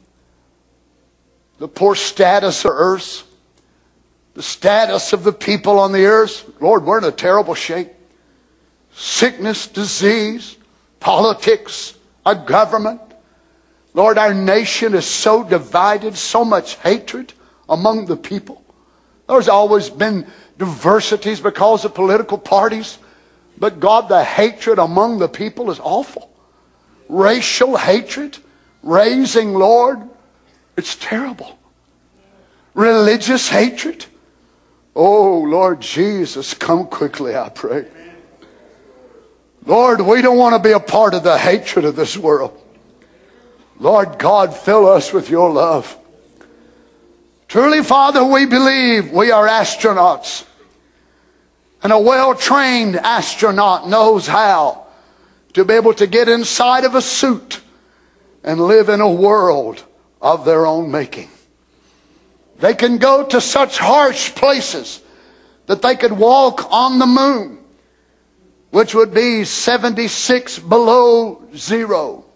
Speaker 5: The poor status of earth. The status of the people on the earth. Lord, we're in a terrible shape. Sickness, disease, politics, our government. Lord, our nation is so divided, so much hatred among the people. There's always been diversities because of political parties. But God, the hatred among the people is awful. Racial hatred, raising, Lord, it's terrible. Religious hatred. Oh, Lord Jesus, come quickly, I pray. Lord, we don't want to be a part of the hatred of this world. Lord God, fill us with your love. Truly, Father, we believe we are astronauts. And a well-trained astronaut knows how to be able to get inside of a suit and live in a world of their own making. They can go to such harsh places that they could walk on the moon, which would be 76 below zero.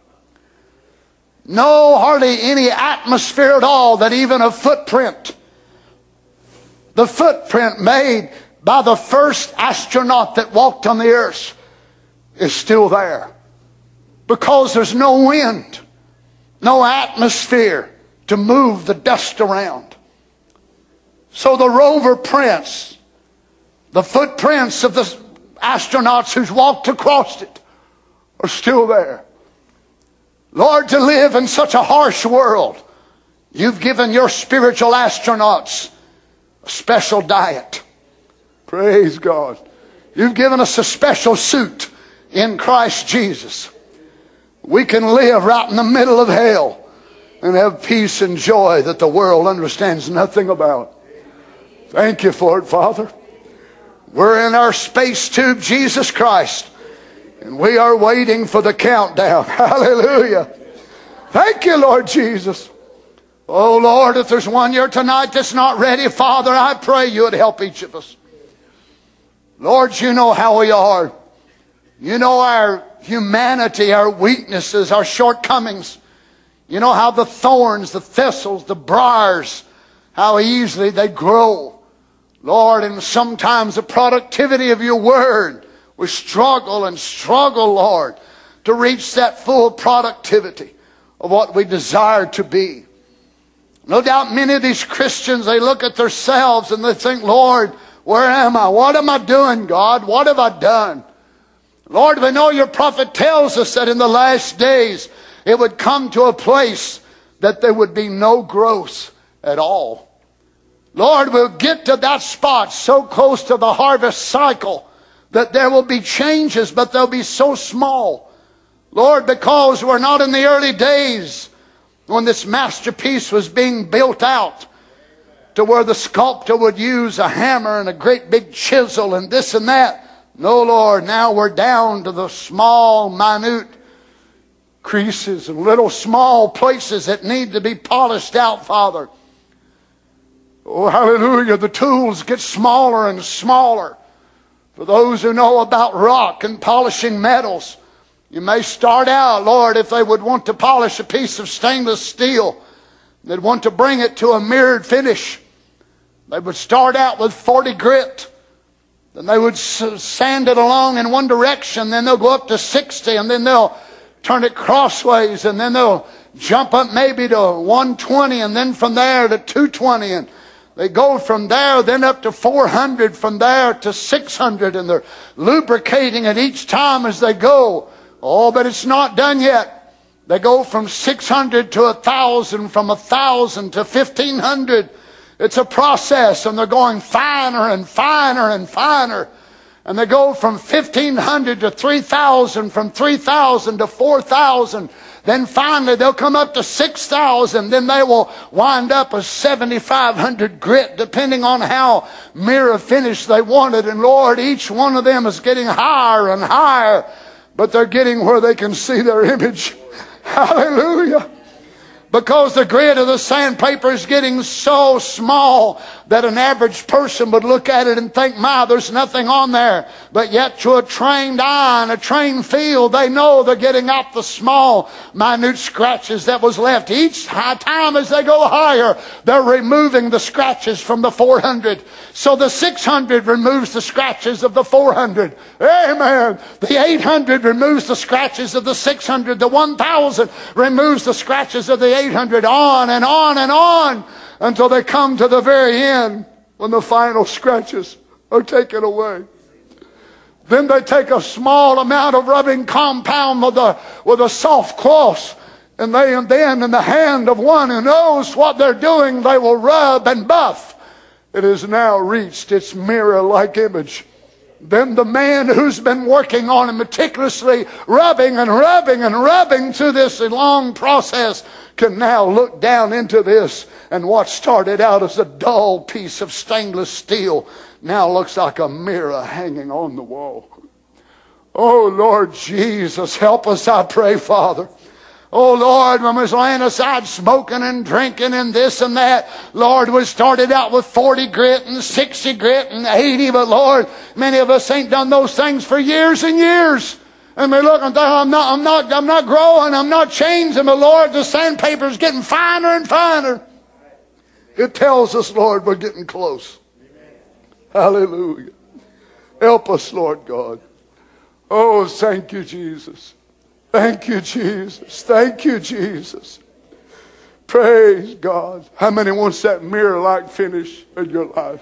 Speaker 5: No, hardly any atmosphere at all, that even a footprint, the footprint made by the first astronaut that walked on the earth, is still there. Because there's no wind, no atmosphere to move the dust around. So the rover prints, the footprints of the astronauts who's walked across it, are still there. Lord, to live in such a harsh world, you've given your spiritual astronauts a special diet. Praise God. You've given us a special suit in Christ Jesus. We can live right in the middle of hell and have peace and joy that the world understands nothing about. Thank you for it, Father. We're in our space tube, Jesus Christ, and we are waiting for the countdown. Hallelujah. Thank you, Lord Jesus. Oh, Lord, if there's one here tonight that's not ready, Father, I pray you would help each of us. Lord, you know how we are. You know our humanity, our weaknesses, our shortcomings. You know how the thorns, the thistles, the briars, how easily they grow. Lord, and sometimes the productivity of your word, we struggle and struggle, Lord, to reach that full productivity of what we desire to be. No doubt many of these Christians, they look at themselves and they think, Lord, where am I? What am I doing, God? What have I done? Lord, we know your prophet tells us that in the last days it would come to a place that there would be no growth at all. Lord, we'll get to that spot so close to the harvest cycle that there will be changes, but they'll be so small. Lord, because we're not in the early days when this masterpiece was being built out to where the sculptor would use a hammer and a great big chisel and this and that. No, Lord, now we're down to the small, minute creases and little small places that need to be polished out, Father. Oh, hallelujah. The tools get smaller and smaller. For those who know about rock and polishing metals, you may start out, Lord, if they would want to polish a piece of stainless steel, they'd want to bring it to a mirrored finish. They would start out with 40 grit. Then they would sand it along in one direction. Then they'll go up to 60, and then they'll turn it crossways, and then they'll jump up maybe to 120, and then from there to 220, and they go from there then up to 400, from there to 600, and they're lubricating it each time as they go. Oh, but it's not done yet. They go from 600 to 1,000, from 1,000 to 1,500. It's a process, and they're going finer and finer and finer. And they go from 1,500 to 3,000, from 3,000 to 4,000. Then finally they'll come up to 6,000. Then they will wind up as 7,500 grit, depending on how mirror finish they wanted. And Lord, each one of them is getting higher and higher, but they're getting where they can see their image. Hallelujah. Because the grit of the sandpaper is getting so small that an average person would look at it and think, my, there's nothing on there. But yet to a trained eye and a trained field, they know they're getting out the small, minute scratches that was left. Each time as they go higher, they're removing the scratches from the 400. So the 600 removes the scratches of the 400. Amen. The 800 removes the scratches of the 600. The 1,000 removes the scratches of the 800, on and on and on, until they come to the very end when the final scratches are taken away. Then they take a small amount of rubbing compound with a soft cloth, and then in the hand of one who knows what they're doing, they will rub and buff. It has now reached its mirror-like image. Then the man who's been working on it meticulously, rubbing and rubbing and rubbing through this long process, can now look down into this, and what started out as a dull piece of stainless steel now looks like a mirror hanging on the wall. Oh, Lord Jesus, help us, I pray, Father. Oh, Lord, when we was laying aside smoking and drinking and this and that, Lord, we started out with 40 grit and 60 grit and 80, but Lord, many of us ain't done those things for years and years. And we look and think, I'm not growing, I'm not changing, but Lord, the sandpaper's getting finer and finer. It tells us, Lord, we're getting close. Hallelujah. Help us, Lord God. Oh, thank you, Jesus. Thank you, Jesus. Thank you, Jesus. Praise God. How many wants that mirror-like finish in your life?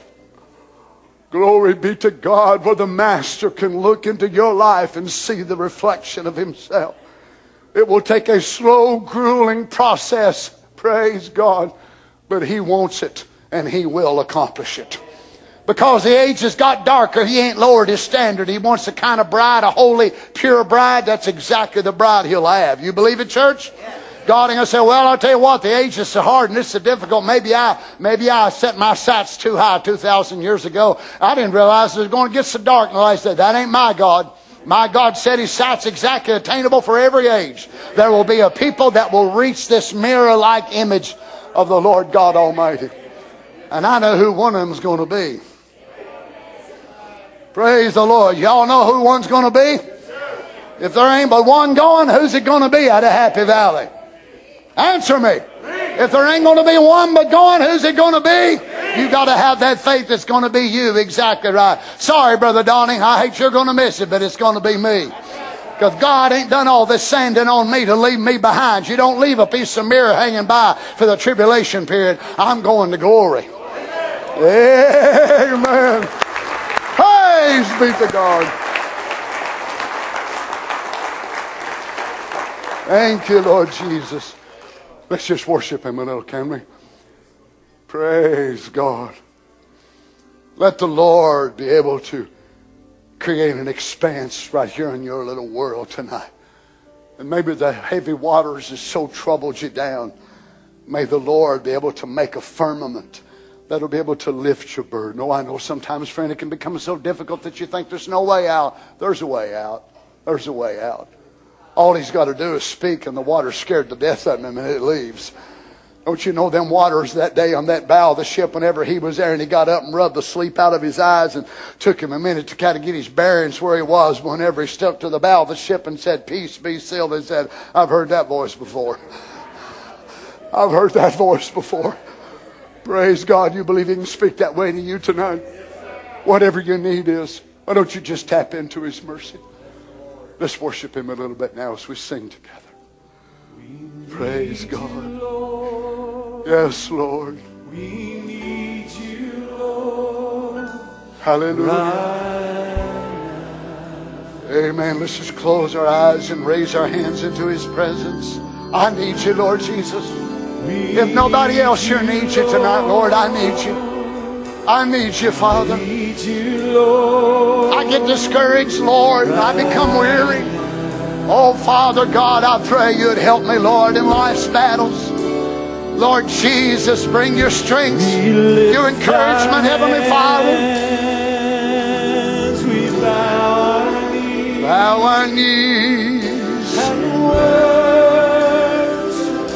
Speaker 5: Glory be to God, where the Master can look into your life and see the reflection of himself. It will take a slow, grueling process, praise God, but he wants it, and he will accomplish it. Because the age has got darker, he ain't lowered his standard. He wants the kind of bride, a holy, pure bride. That's exactly the bride he'll have. You believe it, church? God ain't gonna say, well, I'll tell you what, the age is so hard and it's so difficult. Maybe I set my sights too high 2,000 years ago. I didn't realize it was going to get so dark. And I said, that ain't my God. My God set his sights exactly attainable for every age. There will be a people that will reach this mirror-like image of the Lord God Almighty. And I know who one of them is going to be. Praise the Lord. Y'all know who one's going to be? If there ain't but one going, who's it going to be out of Happy Valley? Answer me. If there ain't going to be one but going, who's it going to be? You got to have that faith that's going to be you. Exactly right. Sorry, Brother Donnie, I hate you're going to miss it, but it's going to be me. Because God ain't done all this sanding on me to leave me behind. You don't leave a piece of mirror hanging by for the tribulation period. I'm going to glory. Amen. Praise be to God. Thank you, Lord Jesus. Let's just worship him a little, can we? Praise God. Let the Lord be able to create an expanse right here in your little world tonight. And maybe the heavy waters has so troubled you down. May the Lord be able to make a firmament that'll be able to lift your burden. Oh, I know sometimes, friend, it can become so difficult that you think there's no way out. There's a way out. There's a way out. All he's got to do is speak, and the water's scared to death of him, and it leaves. Don't you know them waters that day on that bow of the ship, whenever he was there and he got up and rubbed the sleep out of his eyes, and took him a minute to kind of get his bearings where he was, whenever he stuck to the bow of the ship and said, "Peace, be still," he said, "I've heard that voice before. I've heard that voice before." Praise God. You believe he can speak that way to you tonight? Whatever your need is, why don't you just tap into his mercy? Let's worship him a little bit now as we sing together. Praise God. Yes, Lord.
Speaker 2: We need you, Lord.
Speaker 5: Hallelujah. Amen. Let's just close our eyes and raise our hands into his presence. I need you, Lord Jesus. If nobody else here needs you tonight, Lord, I need you. I need you, Father. I get discouraged, Lord. I become weary. Oh, Father God, I pray you'd help me, Lord, in life's battles. Lord Jesus, bring your strength, your encouragement, Heavenly Father.
Speaker 2: We bow
Speaker 5: our knees
Speaker 2: and worship.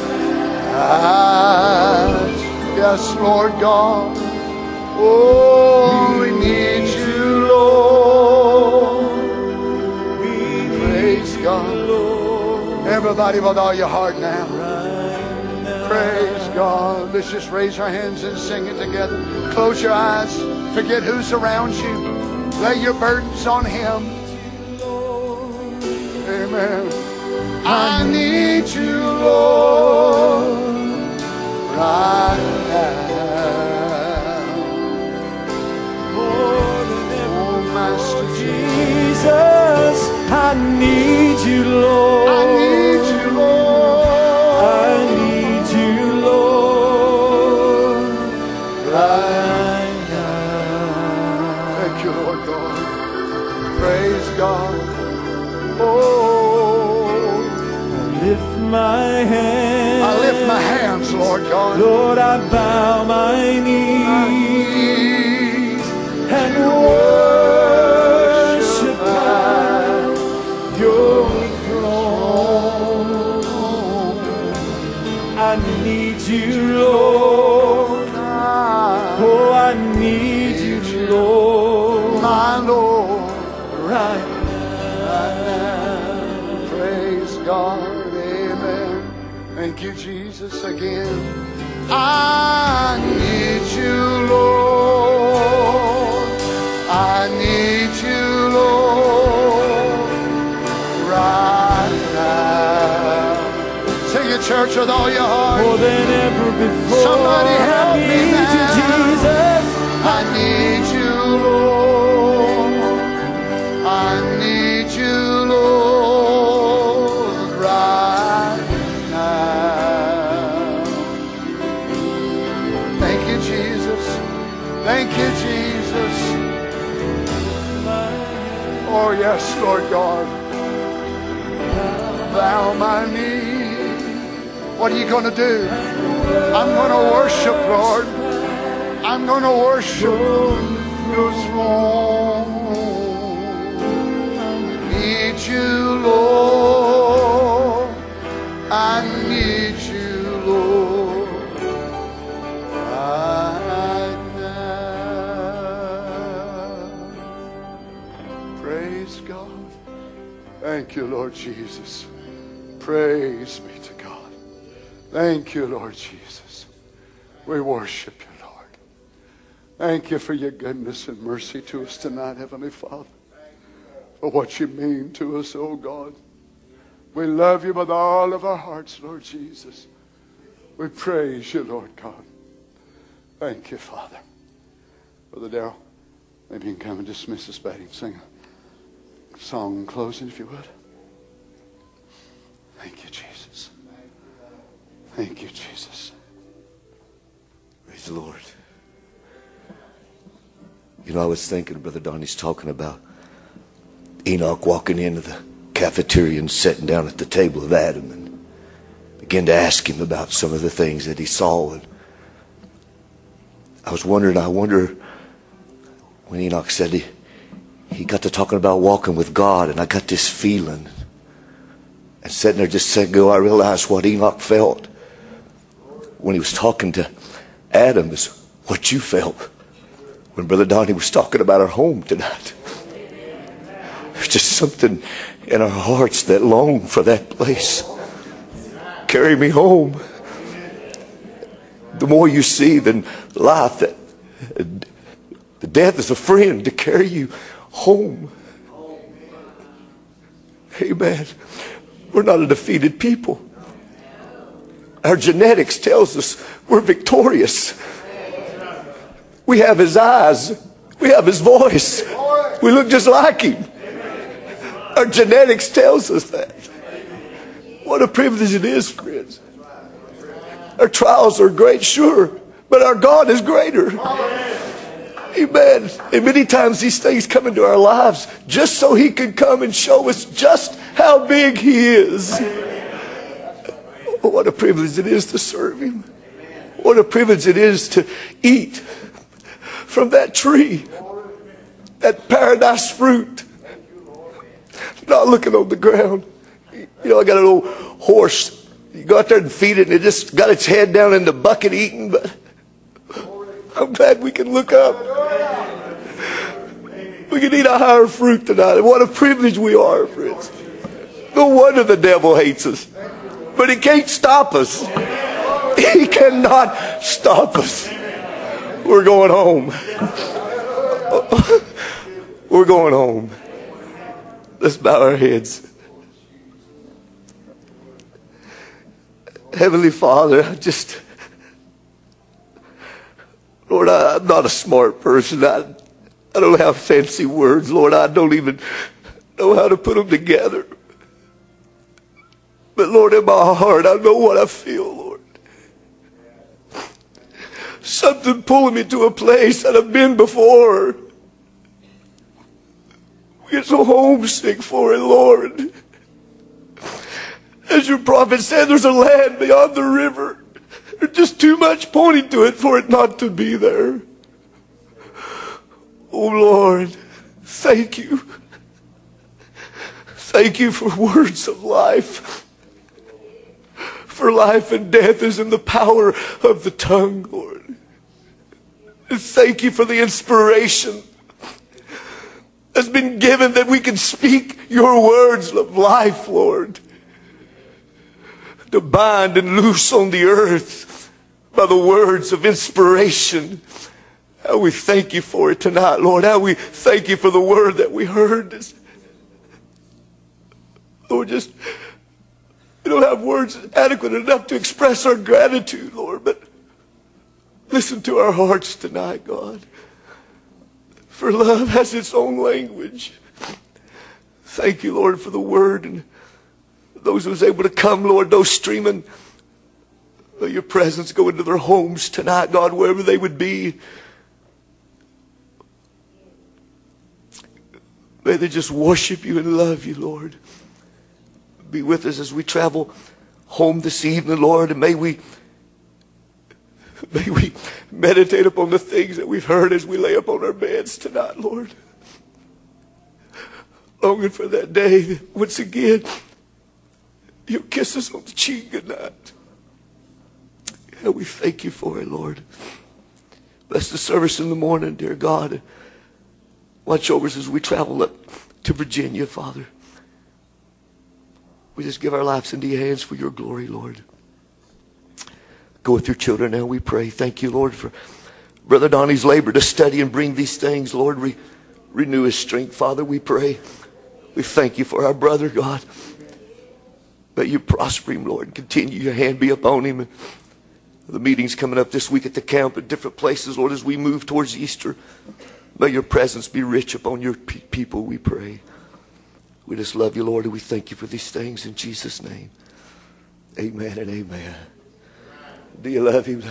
Speaker 5: Yes, Lord God. Oh, we need you, Lord. Praise God. Everybody with all your heart now. Praise God. Let's just raise our hands and sing it together. Close your eyes. Forget who's around you. Lay your burdens on him. Amen. I need you, Lord, right now.
Speaker 2: More than ever,
Speaker 5: Oh, Master
Speaker 2: Jesus, I need you, Lord.
Speaker 5: I need you, Lord.
Speaker 2: I need you, Lord, right now.
Speaker 5: Thank you, Lord God. Praise God. Oh,
Speaker 2: I lift my hands.
Speaker 5: I lift my hands, Lord God.
Speaker 2: Lord, I bow my knees and worship at your throne. I need you, Lord. Oh, I need you, Lord.
Speaker 5: My Lord.
Speaker 2: Right
Speaker 5: Praise God. Amen. Thank you, Jesus, again. I need you, Lord. I need you, Lord, right now. Sing it, church, with all your heart.
Speaker 2: more than ever before.
Speaker 5: Somebody help me
Speaker 2: I need
Speaker 5: now.
Speaker 2: you, Jesus.
Speaker 5: I need you, Lord. I need you, Lord, right now. Thank you, Jesus. Thank you, Jesus. Oh, yes, Lord God. Bow my knee. What are you going to do? I'm going to worship, Lord. I'm going to worship your throne. Need you, Lord. I need you, Lord. Right now. Praise God. Thank you, Lord Jesus. Praise be to God. Thank you, Lord Jesus. We worship you, Lord. Thank you for your goodness and mercy to us tonight, Heavenly Father. For what you mean to us, oh God. We love you with all of our hearts, Lord Jesus. We praise you, Lord God. Thank you, Father. Brother Darrell, maybe you can come and dismiss us back and sing a song in closing, if you would. Thank you, Jesus. Thank you, Jesus.
Speaker 6: Praise the Lord. You know, I was thinking, Brother Donnie's talking about Enoch walking into the cafeteria and sitting down at the table of Adam and began to ask him about some of the things that he saw. And I was wondering, I wonder when Enoch said he got to talking about walking with God, and I got this feeling. And sitting there just a second ago, I realized what Enoch felt. when he was talking to Adam is what you felt when Brother Donnie was talking about our home tonight. There's just something in our hearts that long for that place. Carry me home. The more you see than life, that the death is a friend to carry you home. Amen. We're not a defeated people. Our genetics tells us we're victorious. We have his eyes. We have his voice. We look just like him. Our genetics tells us that. What a privilege it is, friends. Our trials are great, sure, but our God is greater. Amen. And many times these things come into our lives just so he can come and show us just how big he is. What a privilege it is to serve him. What a privilege it is to eat from that tree, that paradise fruit, not looking on the ground. You know, I got a little horse. You go out there and feed it, and it just got its head down in the bucket eating, but I'm glad we can look up. We can eat a higher fruit tonight. And what a privilege we are, friends. No wonder the devil hates us. But he can't stop us. He cannot stop us. We're going home. We're going home. Let's bow our heads. Heavenly Father, Lord, I'm not a smart person. I don't have fancy words, Lord. I don't even know how to put them together. But Lord, in my heart, I know what I feel, Lord. Something pulling me to a place that I've been before. We get so homesick for it, Lord. As your prophet said, there's a land beyond the river. There's just too much pointing to it for it not to be there. Oh, Lord, thank you. Thank you for words of life. For life and death is in the power of the tongue, Lord. And thank you for the inspiration that's been given that we can speak your words of life, Lord. To bind and loose on the earth by the words of inspiration. How we thank you for it tonight, Lord. How we thank you for the word that we heard. Lord, we don't have words adequate enough to express our gratitude, Lord, but listen to our hearts tonight, God. For love has its own language. Thank you, Lord, for the word and those who was able to come, Lord, those streaming. Let your presence go into their homes tonight, God, wherever they would be. May they just worship you and love you, Lord. Be with us as we travel home this evening, Lord, and may we meditate upon the things that we've heard as we lay upon our beds tonight, Lord. Longing for that day that once again you'll kiss us on the cheek goodnight. And we thank you for it, Lord. Bless the service in the morning, dear God. Watch over us as we travel up to Virginia, Father. We just give our lives into your hands for your glory, Lord. Go with your children now, we pray. Thank you, Lord, for Brother Donnie's labor to study and bring these things. Lord, renew his strength, Father, we pray. We thank you for our brother, God. May you prosper him, Lord, and continue your hand be upon him. The meetings coming up this week at the camp at different places, Lord, as we move towards Easter. May your presence be rich upon your people, we pray. We just love you, Lord, and we thank you for these things in Jesus' name. Amen and amen. Do you love him?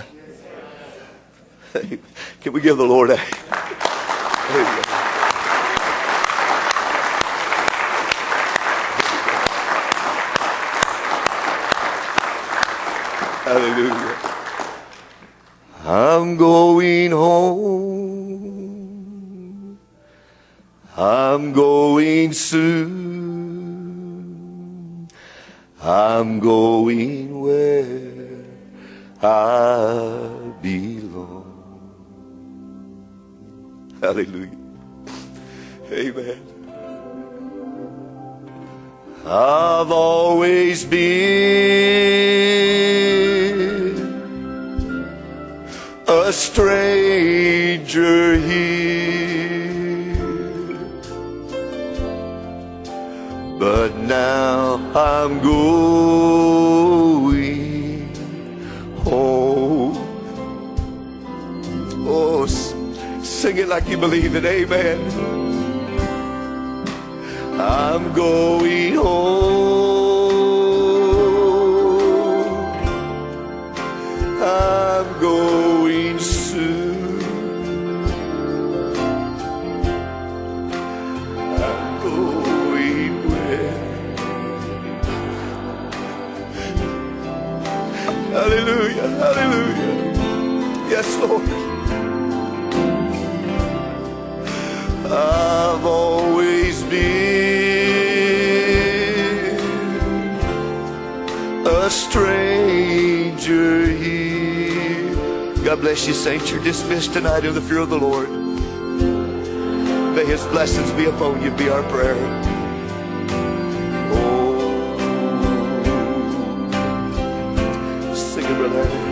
Speaker 6: Can we give the Lord a... Amen. Hallelujah. I'm going home. I'm going soon. I'm going where I belong. Hallelujah. Amen. I've always been a stranger here, but now I'm going home. Oh, sing it like you believe it. Amen. I'm going home. I'm going soon. I'm going where? Hallelujah, hallelujah. Yes, Lord. I've always been a stranger here. God bless you, saints. You're dismissed tonight in the fear of the Lord. May His blessings be upon you, be our prayer. Oh, sing it, brother.